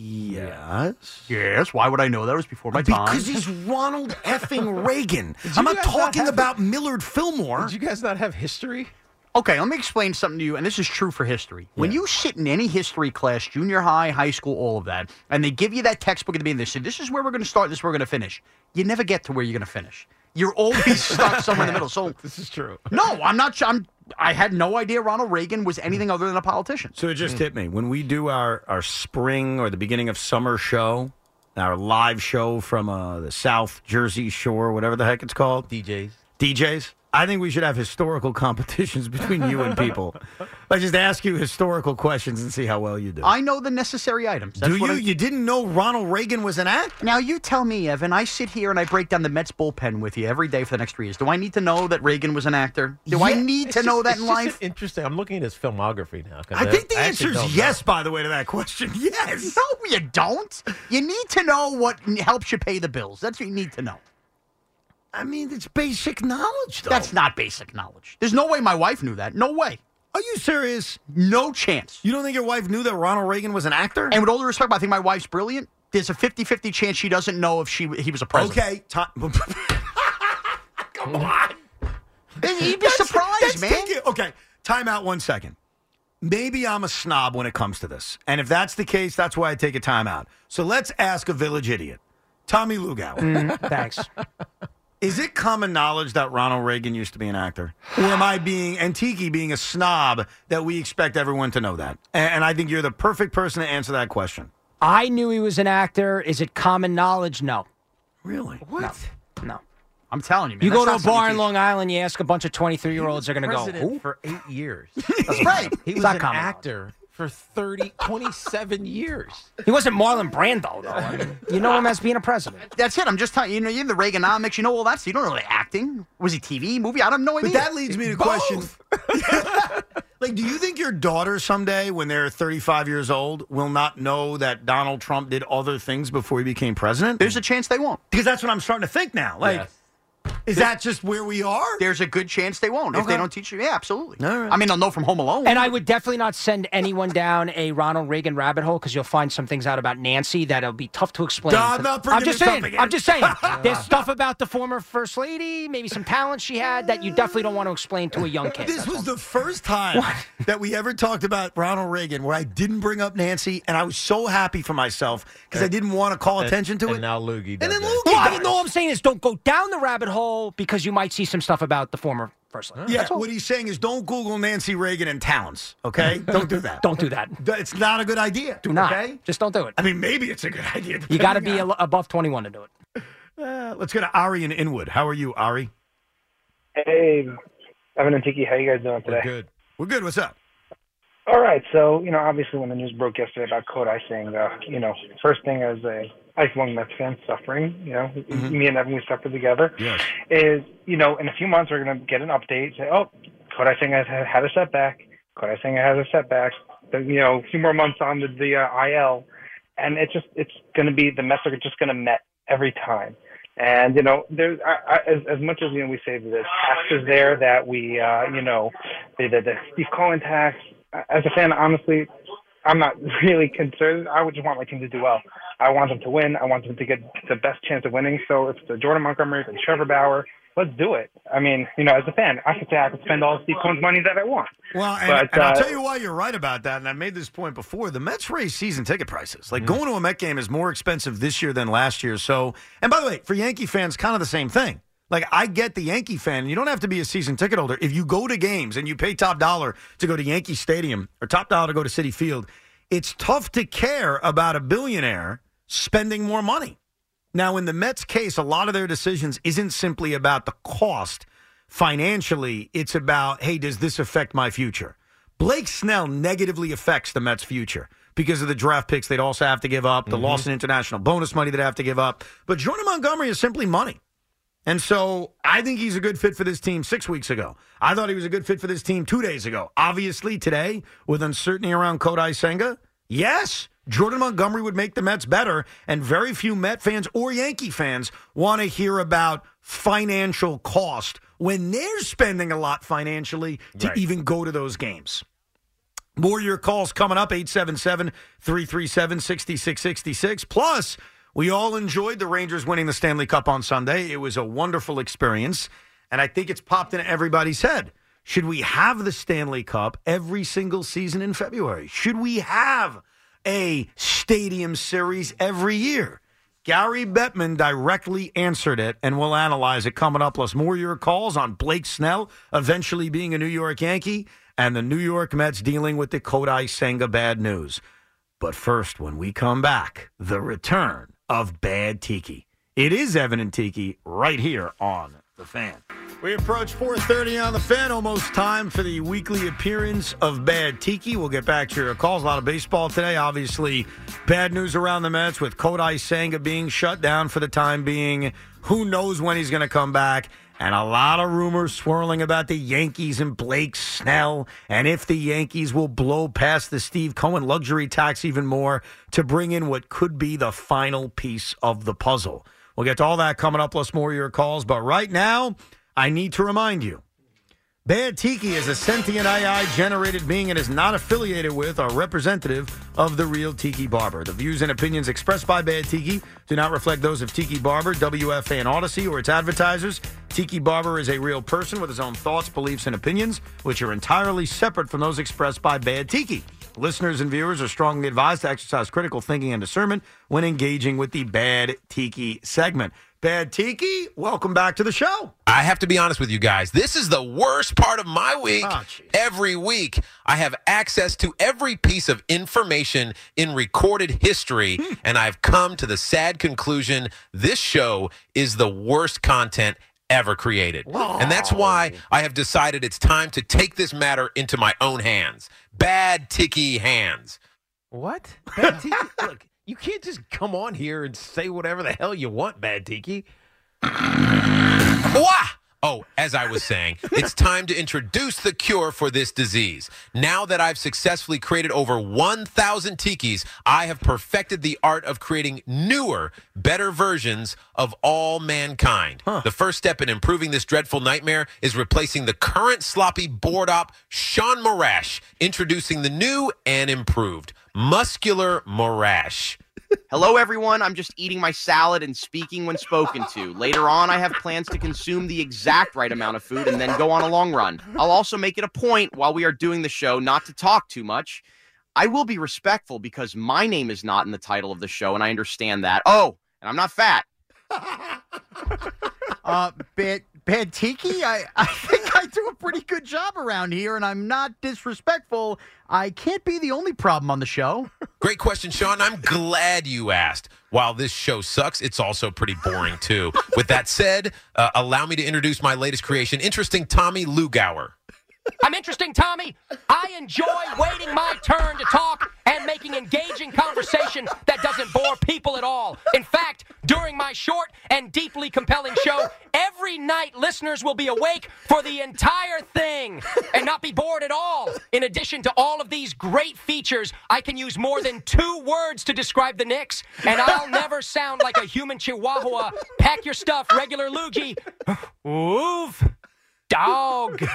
D: Yes.
F: Yes. Why would I know that? It was before my time.
D: Because he's Ronald effing Reagan. I'm not
E: guys not
D: talking
E: have-
D: about Millard Fillmore.
E: Did you guys not have history?
F: Okay, let me explain something to you, and this is true for history. When you sit in any history class, junior high, high school, all of that, and they give you that textbook at the beginning, they say, this is where we're going to start, this is where we're going to finish. You never get to where you're going to finish. You're always stuck somewhere in the middle. So
E: This is true.
F: no, I'm not. I'm. I had no idea Ronald Reagan was anything other than a politician.
D: So it just hit me. When we do our, our spring or the beginning of summer show, our live show from uh, the South Jersey Shore, whatever the heck it's called.
E: D Js.
D: D Js. I think we should have historical competitions between you and people. I just ask you historical questions and see how well you do.
F: I know the necessary items. That's
D: do
F: what
D: you?
F: I-
D: You didn't know Ronald Reagan was an actor?
F: Now, you tell me, Evan, I sit here and I break down the Mets bullpen with you every day for the next three years. Do I need to know that Reagan was an actor? Do I
D: Yeah,
F: need
E: It's
F: to know
E: just-
F: that
E: it's
F: in
E: just
F: life?
E: Interesting. I'm looking at his filmography now. 'cause
D: I think the
E: I
D: answer
E: actually
D: is
E: don't
D: yes,
E: know.
D: by the way, to that question. Yes.
F: No, you don't. You need to know what helps you pay the bills. That's what you need to know.
D: I mean, it's basic knowledge, though.
F: That's not basic knowledge. There's no way my wife knew that. No way.
D: Are you serious?
F: No chance.
D: You don't think your wife knew that Ronald Reagan was an actor?
F: And with all due respect, I think my wife's brilliant. There's a fifty-fifty chance she doesn't know if she he was a president.
D: Okay. Time. Come on.
F: You'd be surprised,
D: That's
F: man.
D: taking- okay. Time out one second. Maybe I'm a snob when it comes to this. And if that's the case, that's why I take a time out. So let's ask a village idiot. Tommy Lugauer.
G: Mm, thanks.
D: Is it common knowledge that Ronald Reagan used to be an actor? Or am I being, and Tiki being a snob that we expect everyone to know that? And, and I think you're the perfect person to answer that question.
G: I knew he was an actor. Is it common knowledge? No.
D: Really?
E: What?
G: No.
F: I'm telling you, man.
G: You
F: that's
G: go to
F: not
G: a
F: something
G: bar
F: you
G: in
F: teach.
G: Long Island, you ask a bunch of twenty-three-year-olds, they're going to go,
E: President
G: who?
E: for eight years.
F: That's right.
E: He was
G: not
E: an
G: common
E: actor for thirty, twenty-seven years.
G: He wasn't Marlon Brando, though. I mean, you know him as being a president.
F: That's it. I'm just telling you, you know, you're in the Reaganomics, you know all that stuff. You don't know the acting. Was he T V, movie? I don't know.
D: But that leads me to question. Like, do you think your daughter someday, when they're thirty-five years old, will not know that Donald Trump did other things before he became president?
F: There's a chance they won't.
D: Because that's what I'm starting to think now. Like,
E: Yes.
D: is that just where we are?
F: There's a good chance they won't if
D: Okay.
F: they don't teach you. Yeah, absolutely.
D: All right.
F: I mean, they'll know from Home Alone.
G: And I would definitely not send anyone down a Ronald Reagan rabbit hole because you'll find some things out about Nancy that'll be tough to explain.
D: No, I'm not bringing
G: I'm just
D: this up
G: saying.
D: again.
G: I'm just saying. There's stuff about the former first lady, maybe some talent she had that you definitely don't want to explain to a young kid.
D: This
G: That's
D: was
G: all.
D: the first time that we ever talked about Ronald Reagan where I didn't bring up Nancy, and I was so happy for myself because I didn't want to call attention to
E: and
D: it.
E: now Loogie does
D: And then
E: it.
D: Loogie
G: Well, I
D: does.
G: don't know. All I'm saying is don't go down the rabbit hole because you might see some stuff about the former first lady.
D: Yeah,
G: That's all.
D: what he's saying is don't Google Nancy Reagan and talents, okay? Don't do that.
G: Don't do that.
D: It's not a good idea.
G: Do not.
D: Okay?
G: Just don't do it.
D: I mean, maybe it's a good idea.
G: You got to
D: depending
G: be
D: on-
G: a- above twenty-one to do it.
D: Uh, let's go to Ari in Inwood. How are you, Ari?
L: Hey, Evan and Tiki, how you guys doing today?
E: We're good.
D: We're good. What's up?
L: All right, so, you know, obviously when the news broke yesterday about Kodai saying, uh, you know, first thing as a lifelong Mets fan suffering, you know,
D: Mm-hmm.
L: me and Evan, we suffered together,
D: Yes.
L: is, you know, in a few months we're going to get an update, say, oh, Kodai Singh has had a setback, Kodai Singh has a setback, then, you know, a few more months on the, the uh, I L, and it's just, it's going to be, the Mets are just going to met every time. And, you know, there's, I, I, as, as much as, you know, we say that there's taxes there that we, uh, you know, the, the, the Steve Cohen tax, as a fan, honestly, I'm not really concerned. I would just want my team to do well. I want them to win. I want them to get the best chance of winning. So if it's Jordan Montgomery, if it's Trevor Bauer, let's do it. I mean, you know, as a fan, I could say I could spend all Steve Cohen's money that I want.
D: Well, and,
L: But,
D: and I'll
L: uh,
D: tell you why you're right about that, and I made this point before. The Mets raise season ticket prices. Like, going to a Met game is more expensive this year than last year. So, and by the way, for Yankee fans, kind of the same thing. Like, I get the Yankee fan. You don't have to be a season ticket holder. If you go to games and you pay top dollar to go to Yankee Stadium or top dollar to go to Citi Field, it's tough to care about a billionaire spending more money. Now, in the Mets' case, a lot of their decisions isn't simply about the cost financially. It's about, hey, does this affect my future? Blake Snell negatively affects the Mets' future because of the draft picks they'd also have to give up, the
E: Mm-hmm.
D: loss in international bonus money they'd have to give up. But Jordan Montgomery is simply money. And so I think he's a good fit for this team six weeks ago. I thought he was a good fit for this team two days ago. Obviously, today, with uncertainty around Kodai Senga, yes, Jordan Montgomery would make the Mets better, and very few Met fans or Yankee fans want to hear about financial cost when they're spending a lot financially to
E: Right.
D: even go to those games. More of your calls coming up, eight seven seven, three three seven, six six six six. Plus, we all enjoyed the Rangers winning the Stanley Cup on Sunday. It was a wonderful experience, and I think it's popped into everybody's head. Should we have the Stanley Cup every single season in February? Should we have a stadium series every year? Gary Bettman directly answered it, and we'll analyze it coming up. Plus, more of your calls on Blake Snell eventually being a New York Yankee and the New York Mets dealing with the Kodai Senga bad news. But first, when we come back, the return of Bad Tiki. It is Evan and Tiki right here on The Fan. We approach four thirty on The Fan. Almost time for the weekly appearance of Bad Tiki. We'll get back to your calls. A lot of baseball today. Obviously, bad news around the Mets with Kodai Senga being shut down for the time being. Who knows when he's going to come back? And a lot of rumors swirling about the Yankees and Blake Snell, and if the Yankees will blow past the Steve Cohen luxury tax even more to bring in what could be the final piece of the puzzle. We'll get to all that coming up, plus more of your calls. But right now, I need to remind you, Bad Tiki is a sentient A I-generated being and is not affiliated with or representative of the real Tiki Barber. The views and opinions expressed by Bad Tiki do not reflect those of Tiki Barber, W F A, and Odyssey, or its advertisers. Tiki Barber is a real person with his own thoughts, beliefs, and opinions, which are entirely separate from those expressed by Bad Tiki. Listeners and viewers are strongly advised to exercise critical thinking and discernment when engaging with the Bad Tiki segment. Bad Tiki, welcome back to the show.
M: I have to be honest with you guys. This is the worst part of my week.
D: Oh,
M: every week, I have access to every piece of information in recorded history, and I've come to the sad conclusion this show is the worst content ever created. And that's why I have decided it's time to take this matter into my own hands. Bad Tiki hands.
E: What? Bad Tiki? Look, you can't just come on here and say whatever the hell you want, Bad Tiki.
M: Wah! Oh, as I was saying, it's time to introduce the cure for this disease. Now that I've successfully created over one thousand tikis, I have perfected the art of creating newer, better versions of all mankind. Huh. The first step in improving this dreadful nightmare is replacing the current sloppy board op, Sean Morash, introducing the new and improved Muscular Morash.
N: Hello, everyone. I'm just eating my salad and speaking when spoken to. Later on, I have plans to consume the exact right amount of food and then go on a long run. I'll also make it a point while we are doing the show not to talk too much. I will be respectful because my name is not in the title of the show, and I understand that. Oh, and I'm not fat.
F: uh, Bad, Bad Tiki, I, I think I do a pretty good job around here, and I'm not disrespectful. I can't be the only problem on the show.
M: Great question, Sean. I'm glad you asked. While this show sucks, it's also pretty boring, too. With that said, uh, allow me to introduce my latest creation, Interesting Tommy Lugauer.
G: I'm interesting, Tommy. I enjoy waiting my turn to talk and making engaging conversation that doesn't bore people at all. In fact, during my short and deeply compelling show, every night listeners will be awake for the entire thing and not be bored at all. In addition to all of these great features, I can use more than two words to describe the Knicks, and I'll never sound like a human chihuahua. Pack your stuff, regular loogie. Oof. Dog.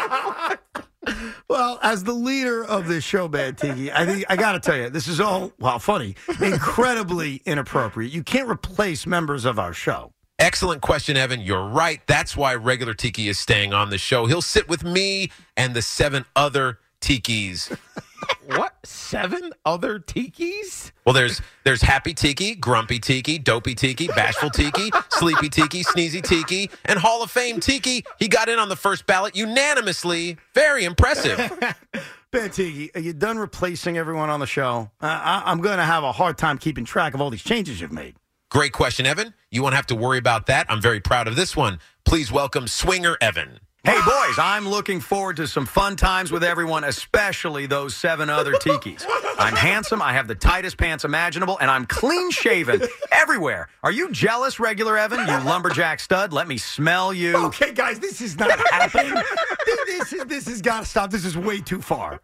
D: Well, as the leader of this show, Bad Tiki, I think I got to tell you, this is all, well, funny, incredibly inappropriate. You can't replace members of our show.
M: Excellent question, Evan. You're right. That's why regular Tiki is staying on the show. He'll sit with me and the seven other Tikis.
E: What? Seven other Tikis?
M: Well, there's there's Happy Tiki, Grumpy Tiki, Dopey Tiki, Bashful Tiki, Sleepy Tiki, Sneezy Tiki, and Hall of Fame Tiki. He got in on the first ballot unanimously. Very impressive.
D: Bad Tiki, are you done replacing everyone on the show? Uh, I, I'm going to have a hard time keeping track of all these changes you've made.
M: Great question, Evan. You won't have to worry about that. I'm very proud of this one. Please welcome Swinger Evan.
D: Hey, boys, I'm looking forward to some fun times with everyone, especially those seven other Tikis. I'm handsome, I have the tightest pants imaginable, and I'm clean-shaven everywhere. Are you jealous, regular Evan, you lumberjack stud? Let me smell you. Okay, guys, this is not happening. This, is, this has got to stop. This is way too far.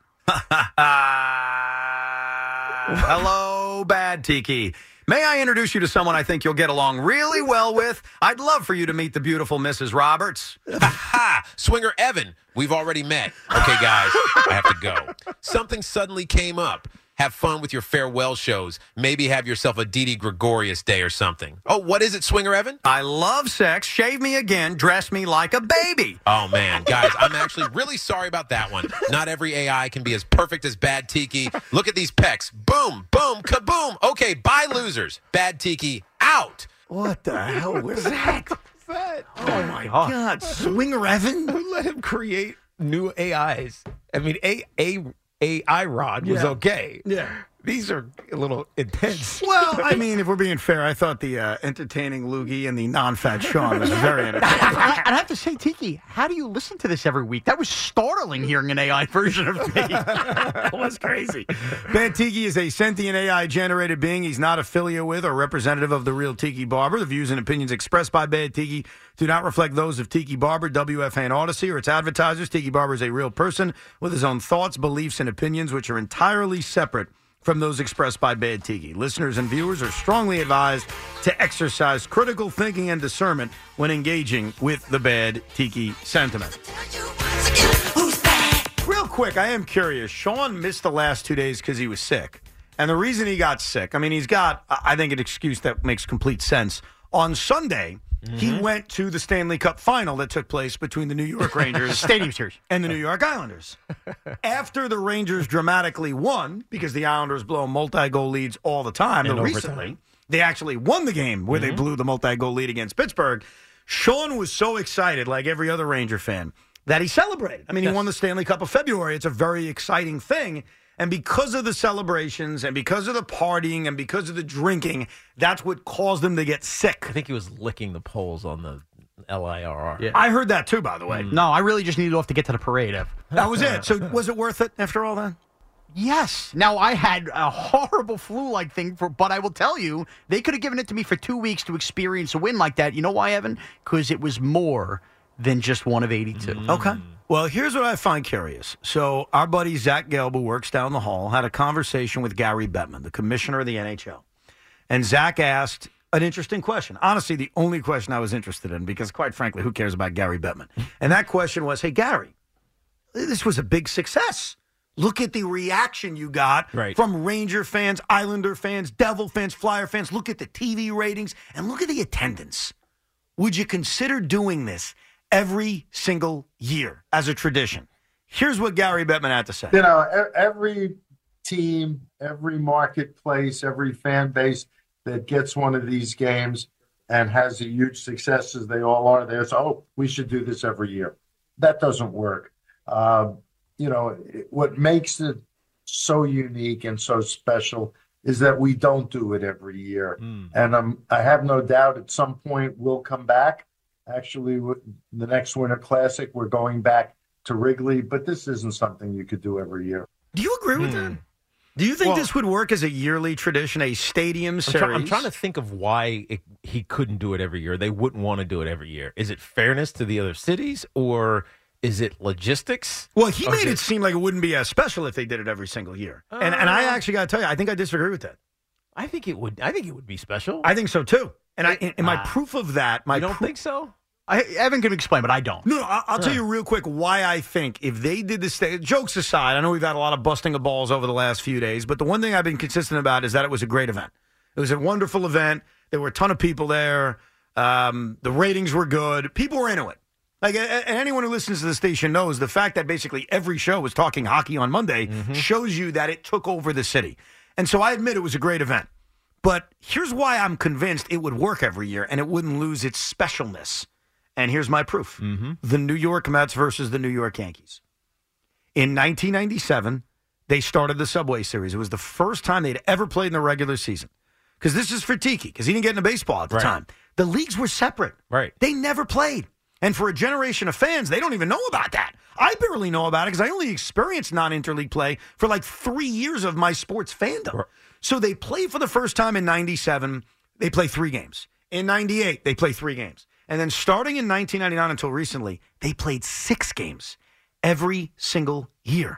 D: Hello, Bad Tiki. May I introduce you to someone I think you'll get along really well with? I'd love for you to meet the beautiful Missus Roberts.
M: Ha! Swinger Evan, we've already met. Okay, guys, I have to go. Something suddenly came up. Have fun with your farewell shows. Maybe have yourself a Didi Gregorius day or something. Oh, what is it, Swinger Evan?
D: I love sex. Shave me again. Dress me like a baby.
M: Oh, man. Guys, I'm actually really sorry about that one. Not every A I can be as perfect as Bad Tiki. Look at these pecs. Boom, boom, kaboom. Okay, bye, losers. Bad Tiki, out.
D: What the hell was that?
E: that?
D: Oh, my God. Swinger Evan?
E: Who let him create new A Is? I mean, A A. A I-Rod was
D: yeah.
E: okay.
D: Yeah.
E: These are a little intense.
D: Well, I mean, if we're being fair, I thought the uh, entertaining Loogie and the non-fat Sean was very entertaining.
F: I, I have to say, Tiki, how do you listen to this every week? That was startling hearing an A I version of me.
D: That was crazy. Bad Tiki is a sentient A I-generated being. He's not affiliated with or representative of the real Tiki Barber. The views and opinions expressed by Bad Tiki do not reflect those of Tiki Barber, W F A N Odyssey, or its advertisers. Tiki Barber is a real person with his own thoughts, beliefs, and opinions, which are entirely separate from those expressed by Bad Tiki. Listeners and viewers are strongly advised to exercise critical thinking and discernment when engaging with the Bad Tiki sentiment. Real quick, I am curious. Sean missed the last two days because he was sick. And the reason he got sick, I mean, he's got, I think, an excuse that makes complete sense. On Sunday, mm-hmm. he went to the Stanley Cup final that took place between the New York Rangers
F: Stadium Series
D: and the New York Islanders. After the Rangers dramatically won, because the Islanders blow multi-goal leads all the time,
E: and
D: but recently they actually won the game where mm-hmm. they blew the multi-goal lead against Pittsburgh. Sean was so excited, like every other Ranger fan, that he celebrated. I mean, yes. he won the Stanley Cup of February. It's a very exciting thing. And because of the celebrations and because of the partying and because of the drinking, that's what caused him to get sick.
E: I think he was licking the poles on the L I R R.
F: Yeah.
D: I heard that too, by the way.
F: No, I really just needed off to get to the parade. Ev.
D: That was it. So was it worth it after all that?
F: Yes. Now, I had a horrible flu-like thing, for, but I will tell you, they could have given it to me for two weeks to experience a win like that. You know why, Evan? Because it was more than just one of eighty-two.
D: Mm. Okay. Well, here's what I find curious. So our buddy Zach Gelb, who works down the hall, had a conversation with Gary Bettman, the commissioner of the N H L. And Zach asked an interesting question. Honestly, the only question I was interested in, because quite frankly, who cares about Gary Bettman? And that question was, hey, Gary, this was a big success. Look at the reaction you got
E: right.
D: from Ranger fans, Islander fans, Devil fans, Flyer fans. Look at the T V ratings and look at the attendance. Would you consider doing this every single year as a tradition? Here's what Gary Bettman had to say.
O: You know, every team, every marketplace, every fan base that gets one of these games and has a huge success, as they all are, they say, oh, we should do this every year. That doesn't work. Um, You know, what makes it so unique and so special is that we don't do it every year. Mm. And um, I have no doubt at some point we'll come back. Actually, the next Winter Classic, we're going back to Wrigley, but this isn't something you could do every year.
D: Do you agree with
E: Hmm.
D: that? Do you think
E: Well-
D: this would work as a yearly tradition, a stadium
E: I'm,
D: series?
E: try- I'm trying to think of why it, he couldn't do it every year. They wouldn't want to do it every year. Is it fairness to the other cities, or is it logistics?
D: Well, he
E: Or
D: made
E: is
D: it seem like it wouldn't be as special if they did it every single year. and and I actually got to tell you, I think I disagree with that.
E: I think it would. I think it would be special.
D: I think so too. And I and my
E: Ah.
D: proof of that, my
E: You don't
D: proof-
E: think so?
F: I, Evan can explain, but I don't.
D: No, no, I'll, I'll tell you real quick why I think if they did this thing, jokes aside, I know we've had a lot of busting of balls over the last few days, but the one thing I've been consistent about is that it was a great event. It was a wonderful event. There were a ton of people there. Um, the ratings were good. People were into it. Like, and anyone who listens to the station knows the fact that basically every show was talking hockey on Monday
E: Mm-hmm.
D: shows you that it took over the city. And so I admit it was a great event. But here's why I'm convinced it would work every year and it wouldn't lose its specialness. And here's my proof.
E: Mm-hmm.
D: The New York Mets versus the New York Yankees. In nineteen ninety-seven, they started the Subway Series. It was the first time they'd ever played in the regular season. Because this is for Tiki, because he didn't get into baseball at the
E: Right.
D: time. The leagues were separate.
E: Right.
D: They never played. And for a generation of fans, they don't even know about that. I barely know about it because I only experienced non-interleague play for like three years of my sports fandom.
E: Right.
D: So they play for the first time in ninety-seven. They play three games. In ninety-eight, they play three games. And then starting in nineteen ninety-nine until recently, they played six games every single year.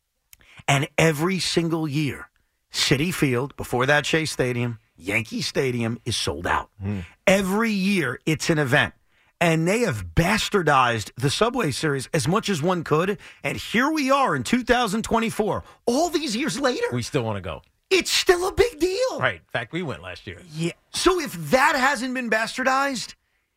D: And every single year, Citi Field, before that Shea Stadium, Yankee Stadium is sold out.
E: Mm.
D: Every year, it's an event. And they have bastardized the Subway Series as much as one could. And here we are in two thousand twenty-four. All these years later,
E: We still want to go.
D: it's still a big deal.
E: Right. In fact, we went last year.
D: Yeah. So if that hasn't been bastardized,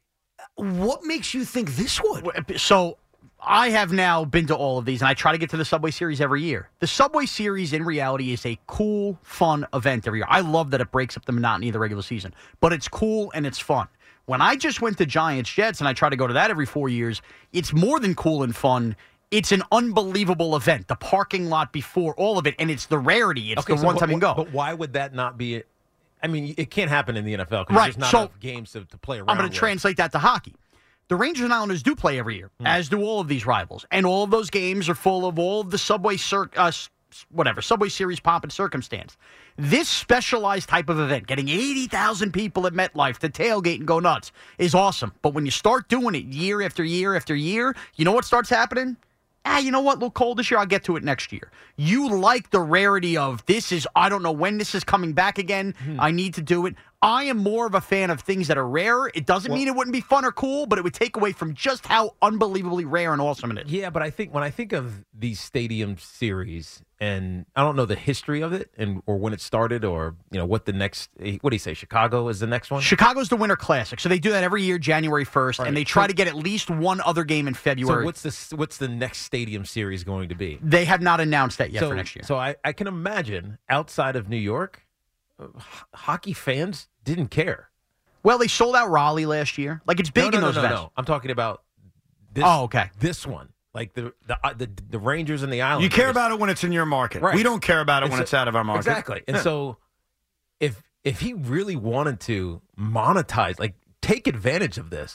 D: what makes you think this would?
F: So I have now been to all of these, and I try to get to the Subway Series every year. The Subway Series, in reality, is a cool, fun event every year. I love that it breaks up the monotony of the regular season, but it's cool and it's fun. When I just went to Giants Jets, and I try to go to that every four years, it's more than cool and fun. It's an unbelievable event. The parking lot before, all of it, and it's the rarity. It's
E: Okay,
F: the
E: so
F: one
E: but-
F: time you can go.
E: But why would that not be? A, I mean, it can't happen in the N F L because
F: Right,
E: there's not
F: so
E: enough games to, to play around.
F: I'm going to
E: with.
F: translate that to hockey. The Rangers and Islanders do play every year,
E: Hmm.
F: as do all of these rivals. And all of those games are full of all of the Subway cir- uh, s- whatever, Subway Series pomp and circumstance. This specialized type of event, getting eighty thousand people at MetLife to tailgate and go nuts, is awesome. But when you start doing it year after year after year, you know what starts happening? Ah, you know what? A little cold this year. I'll get to it next year. You like the rarity of this is, I don't know when this is coming back again.
E: Hmm.
F: I need to do it. I am more of a fan of things that are rare. It doesn't
E: Well-
F: mean it wouldn't be fun or cool, but it would take away from just how unbelievably rare and awesome it is.
E: Yeah, but I think when I think of these stadium series, and I don't know the history of it, and or when it started, or you know what the next. What do you say? Chicago is the next one.
F: Chicago's the Winter Classic, so they do that every year, January first,
E: Right.
F: and they try
E: So-
F: to get at least one other game in February.
E: So what's the what's the next stadium series going to be?
F: They have not announced that yet
E: so,
F: for next year.
E: So I, I can imagine outside of New York, uh, h- hockey fans didn't care.
F: Well, they sold out Raleigh last year. Like, it's big
E: no, no,
F: in
E: no,
F: those
E: no,
F: events.
E: no. I'm talking about this.
F: Oh, okay.
E: This one, like the the uh, the, the Rangers and the Islanders.
D: You care about it when it's in your market.
E: Right.
D: We don't care about it
E: And
D: when
E: so-
D: it's out of our market.
E: Exactly. And
D: Yeah.
E: so if if he really wanted to monetize, like take advantage of this,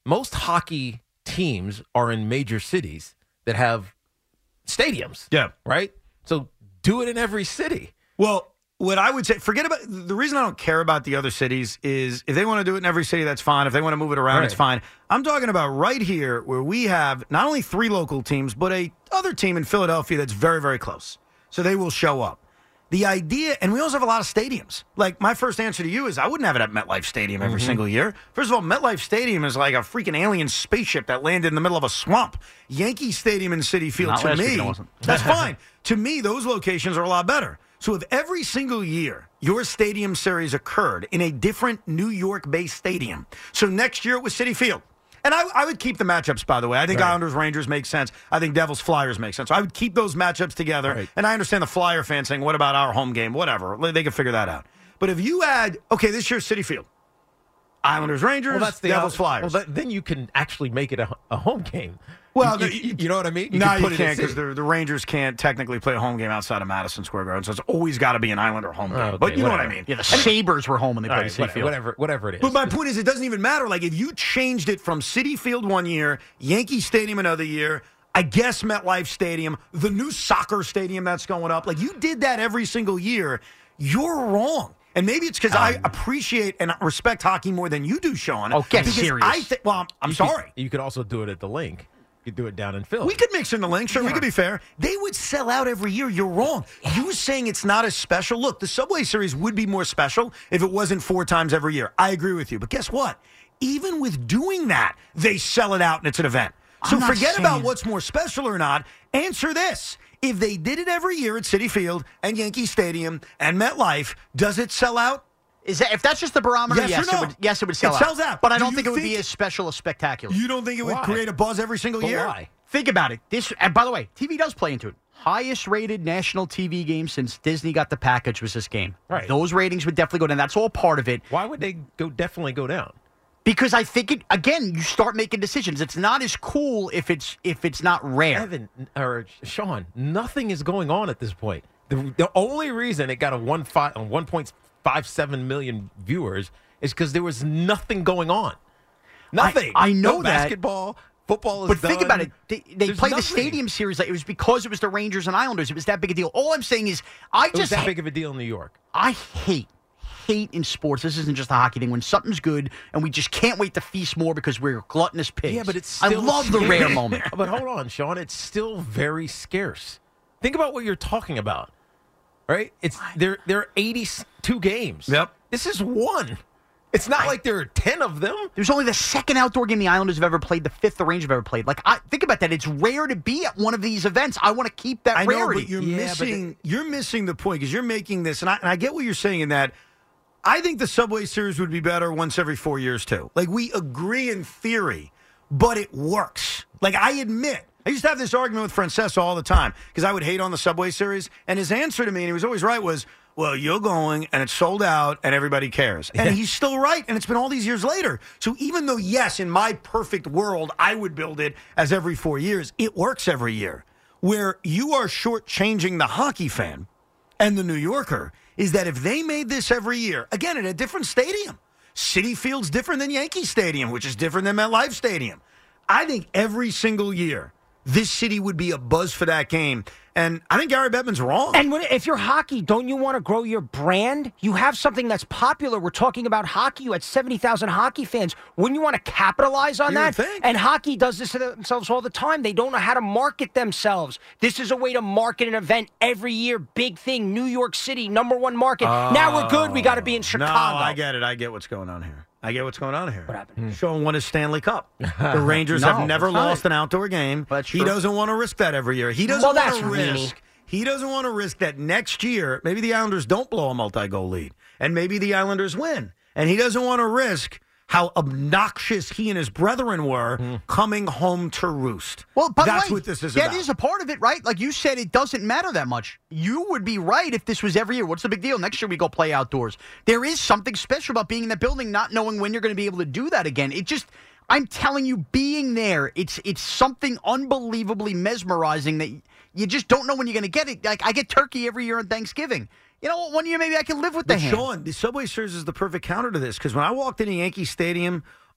E: most hockey teams are in major cities that have stadiums.
D: Yeah.
E: Right? So do it in every city.
D: Well, what I would say, forget about the reason I don't care about the other cities is if they want to do it in every city, that's fine. If they want to move it around,
E: Right.
D: it's fine. I'm talking about right here where we have not only three local teams, but a other team in Philadelphia that's very, very close. So they will show up. The idea, and we also have a lot of stadiums. Like, my first answer to you is I wouldn't have it at MetLife Stadium every
E: Mm-hmm.
D: single year. First of all, MetLife Stadium is like a freaking alien spaceship that landed in the middle of a swamp. Yankee Stadium and Citi Field,
F: Not
D: to
F: last
D: me,
F: weekend, it wasn't.
D: that's fine. To me, those locations are a lot better. So if every single year your stadium series occurred in a different New York-based stadium, so next year it was Citi Field. And I, I would keep the matchups, by the way. I think
E: Right.
D: Islanders, Rangers make sense. I think Devils, Flyers make sense. So I would keep those matchups together.
E: Right.
D: And I understand the Flyer fans saying, what about our home game? Whatever. They can figure that out. But if you add, okay, this year's Citi Field, Islanders, Rangers,
E: Well, that's the
D: Devils,
E: out-
D: Flyers.
E: Well, that, then you can actually make it a, a home game.
D: Well,
E: you,
D: the-
E: you, you know what I mean? You
D: no,
E: can
D: you
E: put it in
D: can't because
E: city.
D: the, the Rangers can't technically play a home game outside of Madison Square Garden. So it's always got to be an Islander home game.
E: Oh, okay,
D: but you know what I
E: whatever.
D: mean.
F: Yeah, the Sabres were home when they
E: All
F: played
E: right,
F: Citi
E: whatever,
F: Field.
E: whatever, whatever it is.
D: But my point is, it doesn't even matter. Like, if you changed it from Citi Field one year, Yankee Stadium another year, I guess MetLife Stadium, the new soccer stadium that's going up, like, you did that every single year, you're wrong. And maybe it's because I appreciate and respect hockey more than you do, Sean.
F: Oh, get
D: because
F: serious.
D: I think, well, I'm, I'm
E: You
D: sorry.
E: Could, you could also do it at the link. You could do it down in Philly.
D: We could mix in the link. Sure, we could be fair. They would sell out every year. You're wrong. You saying it's not as special. Look, the Subway Series would be more special if it wasn't four times every year. I agree with you. But guess what? Even with doing that, they sell it out and it's an event. So
F: I'm not
D: forget
F: saying-
D: about what's more special or not. Answer this. If they did it every year at Citi Field and Yankee Stadium and MetLife, does it sell out?
F: Is that if that's just the barometer?
D: Yes or
F: Yes,
D: no?
F: it would. Yes, it would sell
D: It
F: out.
D: sells out.
F: But I
D: Do
F: don't
D: you
F: think it would be
D: think-
F: as special as spectacular.
D: You don't think it would
E: Why?
D: create a buzz every single
E: But
D: year?
E: why?
F: Think about it. This, and by the way, T V does play into it. Highest rated national T V game since Disney got the package was this game.
E: Right.
F: Those ratings would definitely go down. That's all part of it.
E: Why would they go definitely go down?
F: Because I think it again, you start making decisions. It's not as cool if it's if it's not rare.
E: Evan or Sean, nothing is going on at this point. The, the only reason it got a one five one point five seven million viewers is because there was nothing going on. Nothing.
F: I know
E: no
F: that.
E: basketball, football is
F: But think
E: done.
F: about it. They, they
E: There's
F: played the
E: nothing.
F: stadium series like it was because it was the Rangers and Islanders. It was that big a deal. All I'm saying is I
E: It was
F: just
E: that
F: ha-
E: big of a deal in New York.
F: I hate hate in sports. This isn't just a hockey thing. When something's good and we just can't wait to feast more because we're gluttonous pigs.
E: Yeah, but it's
F: I
E: still
F: love the
E: scarce.
F: rare moment.
E: But hold on, Sean. It's still very scarce. Think about what you're talking about, right? It's there. There are eighty-two games.
D: Yep.
E: This is one. It's not like there are ten of them.
F: There's only the second outdoor game the Islanders have ever played, the fifth the Rangers have ever played. Like, I think about that. It's rare to be at one of these events. I want to keep that
D: I know,
F: rarity.
D: but you're
E: Yeah, but
D: missing you're missing the point because you're making this, and I, and I get what you're saying in that. I think the Subway Series would be better once every four years too. Like, we agree in theory, but it works. Like, I admit, I used to have this argument with Francesco all the time because I would hate on the Subway Series, and his answer to me, and he was always right, was, "Well, you're going, and it's sold out, and everybody cares." And he's still right, and it's been all these years later. So even though, yes, in my perfect world, I would build it as every four years, it works every year. Where you are shortchanging the hockey fan and the New Yorker is that if they made this every year, again, at a different stadium, Citi Field's different than Yankee Stadium, which is different than MetLife Stadium. I think every single year, this city would be a buzz for that game. And I think Gary Bettman's wrong.
G: And when, if you're hockey, don't you want to grow your brand? You have something that's popular. We're talking about hockey. You had seventy thousand hockey fans. Wouldn't you want to capitalize on
D: You would
G: that?
D: think.
G: And hockey does this to themselves all the time. They don't know how to market themselves. This is a way to market an event every year. Big thing. New York City, number one market. Now we're good. We got to be in Chicago.
D: No, I get it. I get what's going on here. I get what's going on here.
G: What happened?
D: Sean won his Stanley Cup. The Rangers
F: No,
D: have never
F: that's right.
D: lost an outdoor game.
F: That's
D: he
F: true.
D: doesn't want to risk that every year. He doesn't
G: Well,
D: want
G: that's
D: to
G: meanie.
D: risk. He doesn't want to risk that next year. Maybe the Islanders don't blow a multi-goal lead, and maybe the Islanders win. And he doesn't want to risk how obnoxious he and his brethren were coming home to roost.
F: Well, by
D: that's
F: the way,
D: what this is
F: that
D: about.
F: is a part of it, right? Like you said, it doesn't matter that much. You would be right if this was every year. What's the big deal? Next year we go play outdoors. There is something special about being in that building, not knowing when you're going to be able to do that again. It just, I'm telling you, being there, it's it's something unbelievably mesmerizing that you just don't know when you're going to get it. Like I get turkey every year on Thanksgiving. You know what? One year maybe I can live with the
D: But
F: ham.
D: Sean, the Subway Series is the perfect counter to this because when I walked into Yankee Stadium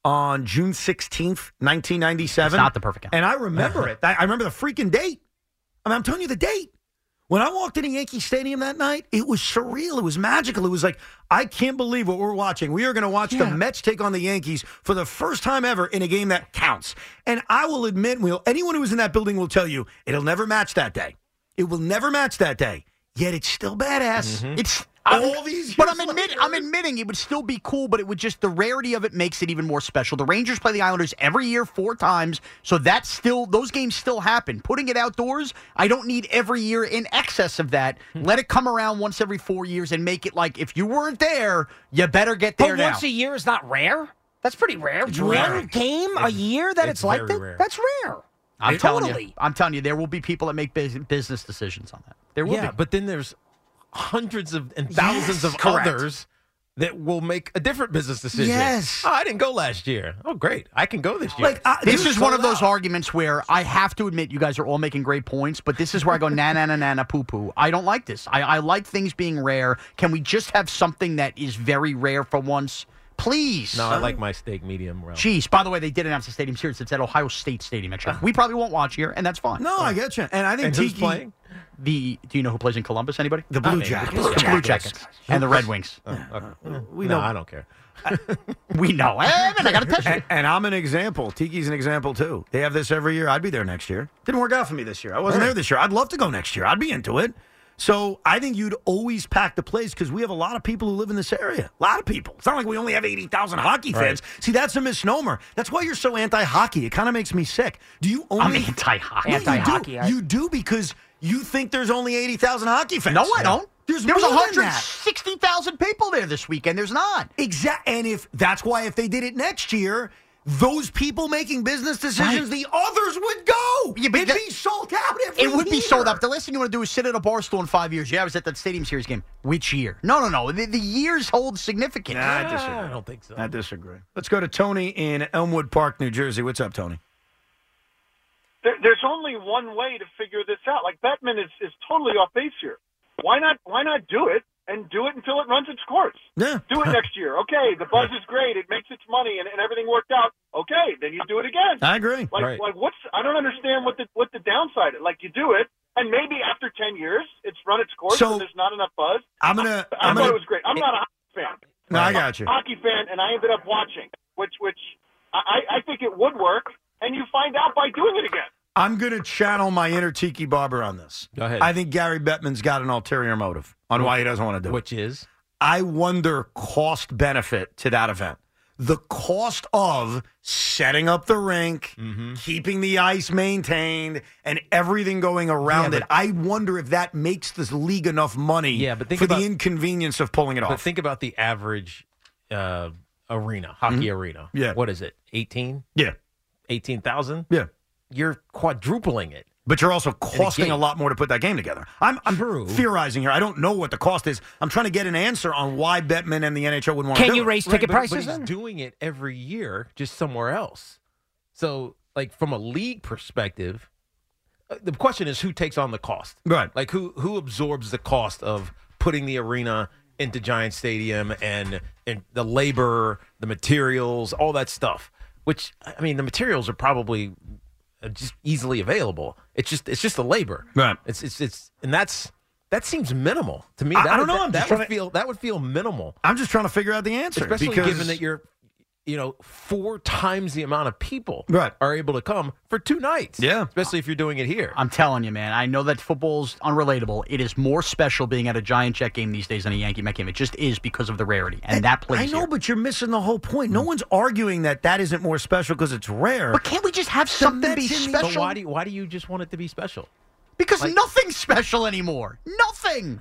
D: on June sixteenth, nineteen ninety-seven.
F: It's not the perfect count.
D: And I remember it. I I remember the freaking date. I mean, I'm telling you the date. When I walked into Yankee Stadium that night, it was surreal. It was magical. It was like, I can't believe what we're watching. We are going to watch yeah. the Mets take on the Yankees for the first time ever in a game that counts. And I will admit, will anyone who was in that building will tell you, it'll never match that day. It will never match that day. Yet it's still badass.
F: Mm-hmm. It's
D: all these years
F: But I'm admitting, I'm admitting it would still be cool, but it would just, the rarity of it makes it even more special. The Rangers play the Islanders every year four times, so that's still, those games still happen. Putting it outdoors, I don't need every year in excess of that. Let it come around once every four years and make it like, if you weren't there, you better get there
G: but
F: now.
G: once a year is not rare? That's pretty rare.
F: It's
G: One
F: rare.
G: game a year that it's,
F: it's
G: like
F: very
G: that?
F: rare.
G: That's rare.
F: I'm
G: It-
F: telling
G: totally.
F: you, I'm telling you, there will be people that make bus- business decisions on that. There will
E: yeah,
F: be.
E: but then there's hundreds of and thousands
F: Yes,
E: of
F: correct.
E: others that will make a different business decision.
F: Yes.
E: Oh, I didn't go last year. Oh, great. I can go this year.
F: Like uh, this is one of those arguments where I have to admit you guys are all making great points, but this is where I go na na na na na poo poo. I don't like this. I, I like things being rare. Can we just have something that is very rare for once? Please.
E: No, I like my steak medium well.
F: Jeez, by the way, they did announce the stadium series. It's at Ohio State Stadium next year. We probably won't watch here, and that's fine.
D: No, I get you. And I think
F: And who's
D: Tiki
F: playing? The do you know who plays in Columbus? Anybody?
D: The Blue
F: I mean,
D: Jackets.
F: The Blue Jackets, the Blue Jackets. and the Red Wings.
E: Oh, okay.
D: We
E: no,
D: know.
E: I don't care.
F: We know. Eh, man, I got to test
D: and, and I'm an example. Tiki's an example, too. They have this every year. I'd be there next year. Didn't work out for me this year. I wasn't there this year. I'd love to go next year. I'd be into it. So I think you'd always pack the place because we have a lot of people who live in this area. A lot of people. It's not like we only have eighty thousand hockey fans.
F: Right.
D: See, that's a misnomer. That's why you're so anti-hockey. It kind of makes me sick. Do you only...
F: I'm anti-hockey.
D: No,
F: Anti-hockey,
D: You
F: I-
D: do. You do because you think there's only eighty thousand hockey fans.
F: No, I don't.
D: There's
F: there was
D: more than
F: one hundred
D: that.
F: sixty thousand people there this weekend. There's not.
D: Exactly. And if that's why if they did it next year, those people making business decisions,
F: Right.
D: the others would go.
F: Yeah, but
D: It'd
F: that-
D: be sold out every
F: It would be
D: year.
F: sold out. The last thing you want to do is sit at a bar stool in five years. Yeah, I was at that Stadium Series game. Which year? No, no, no. The, the years hold significance.
D: Nah, I disagree.
E: I don't think so.
D: I disagree. Let's go to Tony in Elmwood Park, New Jersey. What's up, Tony?
P: There, there's only one way to figure this out. Like Bettman is, is totally off base here. Why not? Why not do it and do it until it runs its course?
D: Yeah.
P: Do it next year. Okay, the buzz is great. It makes its money and, and everything worked out. Okay, then you do it again.
D: I agree.
P: Like,
D: Right.
P: like what's? I don't understand what the what the downside is. Like you do it, and maybe after ten years, it's run its course
D: So,
P: and there's not enough buzz.
D: I'm gonna-
P: I, I
D: I'm
P: thought
D: gonna-
P: it was great. I'm not a hockey fan.
D: No, I
P: I'm a
D: got you.
P: Hockey fan, and I ended up watching, which which I, I think it would work, and you find out by doing it again.
D: I'm going to channel my inner Tiki Barber on this.
E: Go ahead.
D: I think Gary Bettman's got an ulterior motive on why he doesn't want to do it.
E: Which is?
D: I wonder cost benefit to that event. The cost of setting up the rink,
E: Mm-hmm.
D: keeping the ice maintained, and everything going around
E: Yeah,
D: it. I wonder if that makes this league enough money
E: Yeah, but think
D: for
E: about-
D: the inconvenience of pulling it
E: But
D: off.
E: think about the average uh, arena, hockey
D: Mhm.
E: arena.
D: Yeah.
E: What is it? eighteen?
D: Yeah.
E: eighteen thousand?
D: Yeah.
E: You're quadrupling it.
D: But you're also costing
E: game.
D: a lot more to put that game together. I'm, I'm theorizing here. I don't know what the cost is. I'm trying to get an answer on why Bettman and the N H L would want to do it.
E: Right, but- But he's doing it every year, just somewhere else. So, like from a league perspective, uh, the question is who takes on the cost.
D: Right.
E: Like who who absorbs the cost of putting the arena into Giant Stadium and and the labor, the materials, all that stuff. Which I mean, the materials are probably uh, just easily available. It's just it's just the labor.
D: Right.
E: It's it's it's and that's that seems minimal to me.
D: I-
E: That
D: I
E: would-
D: don't know. I'm
E: That,
D: just
E: that
D: trying
E: would
D: to-
E: feel that would feel minimal.
D: I'm just trying to figure out the answer.
E: Especially
D: because,
E: given that you're, you know, four times the amount of people
D: Right.
E: are able to come for two nights.
D: Yeah.
E: Especially if you're doing it here.
F: I'm telling you, man. I know that football's unrelatable. It is more special being at a Giant Jet game these days than a Yankee Met game. It just is because of the rarity, and that plays.
D: I know,
F: here.
D: but you're missing the whole point. No one's arguing that that isn't more special because it's rare.
F: But can't we just have something be
E: But
F: special?
E: why do you, why do you just want it to be special?
F: Because
E: Like-
F: nothing's special anymore. Nothing.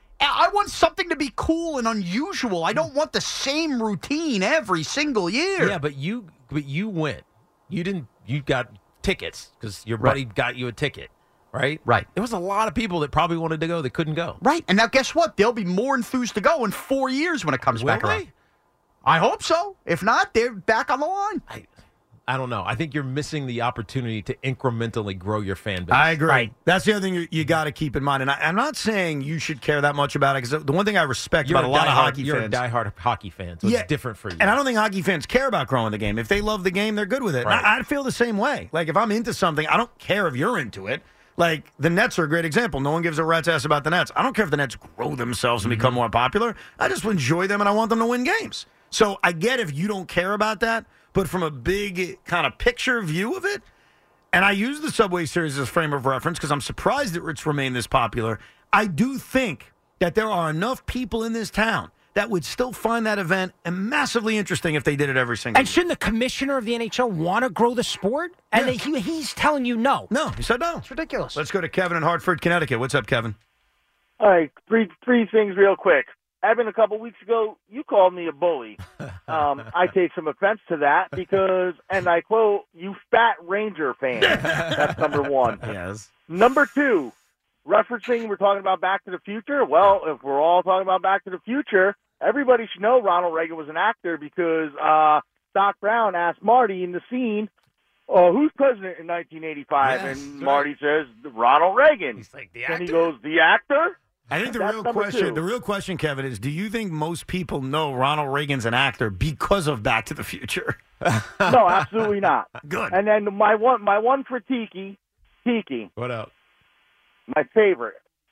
F: I want something to be cool and unusual. I don't want the same routine every single year.
E: Yeah, but you but you went. You didn't. You got tickets because your
F: Right.
E: buddy got you a ticket, right?
F: Right.
E: There was a lot of people that probably wanted to go that couldn't go.
F: Right. And now guess what? They'll be more enthused to go in four years when it comes
E: Will
F: back
E: they?
F: around. I hope so. If not, they're back on the line.
E: I don't know. I think you're missing the opportunity to incrementally grow your fan base.
D: I agree. That's the other thing you, you got to keep in mind. And I, I'm not saying you should care that much about it, because the one thing I respect
E: You're
D: about a, lot
E: diehard,
D: of hockey
E: you're
D: fans.
E: You're a diehard hockey fan, so
D: Yeah,
E: it's different for you.
D: And I don't think hockey fans care about growing the game. If they love the game, they're good with it.
E: Right.
D: I, I feel the same way. Like, if I'm into something, I don't care if you're into it. Like, the Nets are a great example. No one gives a rat's ass about the Nets. I don't care if the Nets grow themselves and
E: Mm-hmm.
D: become more popular. I just enjoy them, and I want them to win games. So I get if you don't care about that, but from a big kind of picture view of it, and I use the Subway Series as a frame of reference because I'm surprised that it's remained this popular. I do think that there are enough people in this town that would still find that event massively interesting if they did it every single
G: And shouldn't the commissioner of the N H L want to grow the sport? And
D: Yes.
G: they, he, he's telling you no.
D: No, he said no.
G: It's ridiculous.
D: Let's go to Kevin in Hartford, Connecticut. What's up, Kevin?
Q: All right, three three things real quick. Evan, a couple weeks ago, you called me a bully. Um, I take some offense to that because, and I quote, "You fat Ranger fan." That's number one.
D: Yes.
Q: Number two, referencing we're talking about Back to the Future. Well, if we're all talking about Back to the Future, everybody should know Ronald Reagan was an actor because uh, Doc Brown asked Marty in the scene, "Oh, who's president in nineteen eighty-five?"
D: Yes,
Q: and
D: right.
Q: Marty says, "Ronald Reagan." He's
E: like, the
Q: And he goes, "The actor?"
D: I think the
Q: That's
D: real
Q: number
D: question,
Q: two.
D: the real question, Kevin, is: do you think most people know Ronald Reagan's an actor because of Back to the Future?
Q: No, absolutely not.
D: Good.
Q: And then my one, my one for Tiki, Tiki,
E: What up?
Q: my favorite.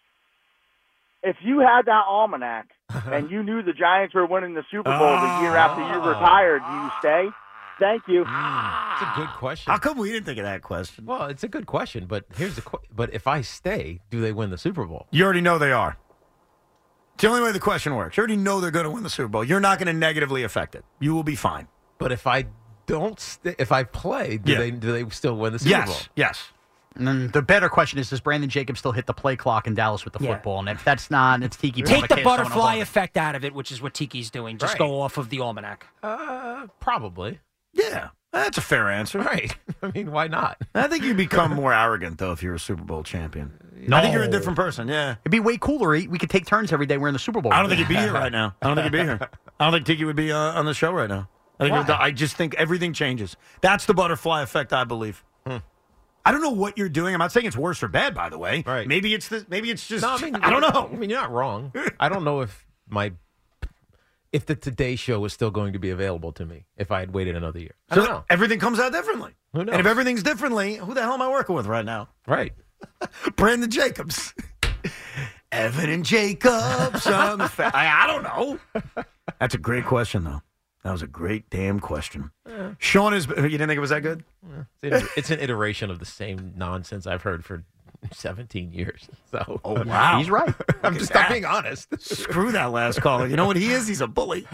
Q: If you had that almanac and you knew the Giants were winning the Super Bowl the year after you retired, do you stay? Thank you.
E: It's a good question.
D: How come we didn't think of that question?
E: Well, it's a good question, but here's the qu- but if I stay, do they win the Super Bowl?
D: You already know they are. It's the only way the question works. You already know they're going to win the Super Bowl. You're not going to negatively affect it. You will be fine.
E: But if I don't stay, if I play, do
D: Yeah.
E: they do they still win the Super
D: Yes.
E: Bowl?
D: Yes.
F: And then the better question is, does Brandon Jacobs still hit the play clock in Dallas with the
G: Yeah.
F: football? And if that's not, it's Tiki.
G: Take the
F: Bumacare, someone
G: butterfly
F: above.
G: effect out of it, which is what Tiki's doing. Just
E: Right.
G: go off of the almanac.
E: Uh, probably.
D: Yeah. That's a fair answer.
E: Right. I mean, why not?
D: I think you become more arrogant, though, if you're a Super Bowl champion.
F: No.
D: I think you're a different person, yeah.
F: It'd be way cooler. We could take turns every day wearing the Super Bowl.
D: I don't think he'd be here right now. I don't think he'd be here. I don't think Tiki would be uh, on the show right now. I, think
F: Why?
D: I just think everything changes. That's the butterfly effect, I believe.
E: Hmm.
D: I don't know what you're doing. I'm not saying it's worse or bad, by the way.
E: Right.
D: Maybe it's the, maybe it's just
E: No, I mean,
D: I don't know.
E: I mean, you're not wrong. I don't know if my if the Today Show was still going to be available to me if I had waited another year. I
D: So
E: don't know.
D: everything comes out differently.
E: Who knows?
D: And if everything's differently, who the hell am I working with right now?
E: Right.
D: Brandon Jacobs. Evan and Jacobs on the fa- I, I don't know. That's a great question, though. That was a great damn question.
E: Yeah.
D: Sean is. You didn't think it was that good?
E: It's, an- it's an iteration of the same nonsense I've heard for seventeen years. So,
D: Oh, wow.
F: He's right.
E: I'm just I'm being honest.
D: Screw that last caller. You know what he is? He's a bully.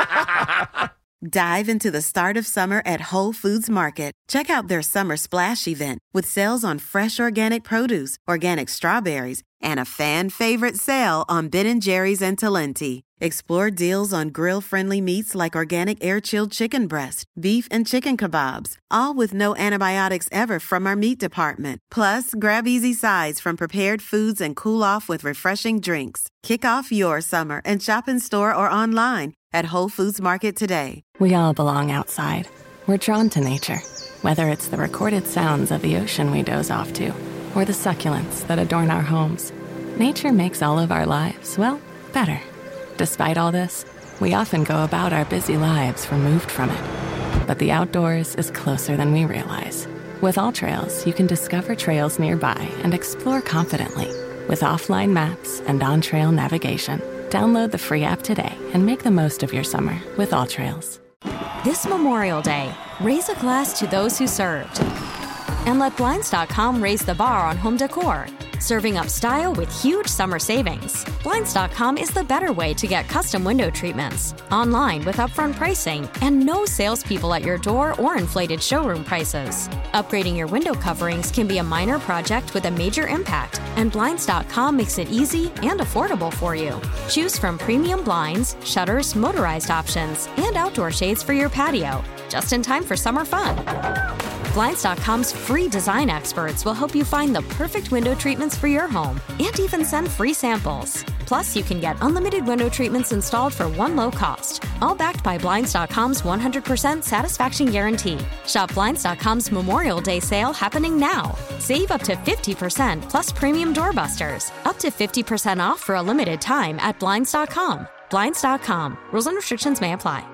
B: Dive into the start of summer at Whole Foods Market. Check out their summer splash event with sales on fresh organic produce, organic strawberries, and a fan favorite sale on Ben and Jerry's and Talenti. Explore deals on grill-friendly meats like organic air-chilled chicken breast, beef and chicken kebabs, all with no antibiotics ever from our meat department. Plus, grab easy sides from prepared foods and cool off with refreshing drinks. Kick off your summer and shop in store or online at Whole Foods Market today.
C: We all belong outside. We're drawn to nature, whether it's the recorded sounds of the ocean we doze off to, or the succulents that adorn our homes. Nature makes all of our lives, well, better. Despite all this, we often go about our busy lives removed from it. But the outdoors is closer than we realize. With All Trails, you can discover trails nearby and explore confidently. With offline maps and on-trail navigation, download the free app today and make the most of your summer with All Trails.
R: This Memorial Day, raise a glass to those who served. And let Blinds dot com raise the bar on home decor, serving up style with huge summer savings. Blinds dot com is the better way to get custom window treatments, online with upfront pricing, and no salespeople at your door or inflated showroom prices. Upgrading your window coverings can be a minor project with a major impact, and Blinds dot com makes it easy and affordable for you. Choose from premium blinds, shutters, motorized options, and outdoor shades for your patio, just in time for summer fun. Blinds dot com's free design experts will help you find the perfect window treatments for your home and even send free samples. Plus, you can get unlimited window treatments installed for one low cost. All backed by Blinds dot com's one hundred percent satisfaction guarantee. Shop Blinds dot com's Memorial Day sale happening now. Save up to fifty percent plus premium doorbusters. Up to fifty percent off for a limited time at Blinds dot com. Blinds dot com. Rules and restrictions may apply.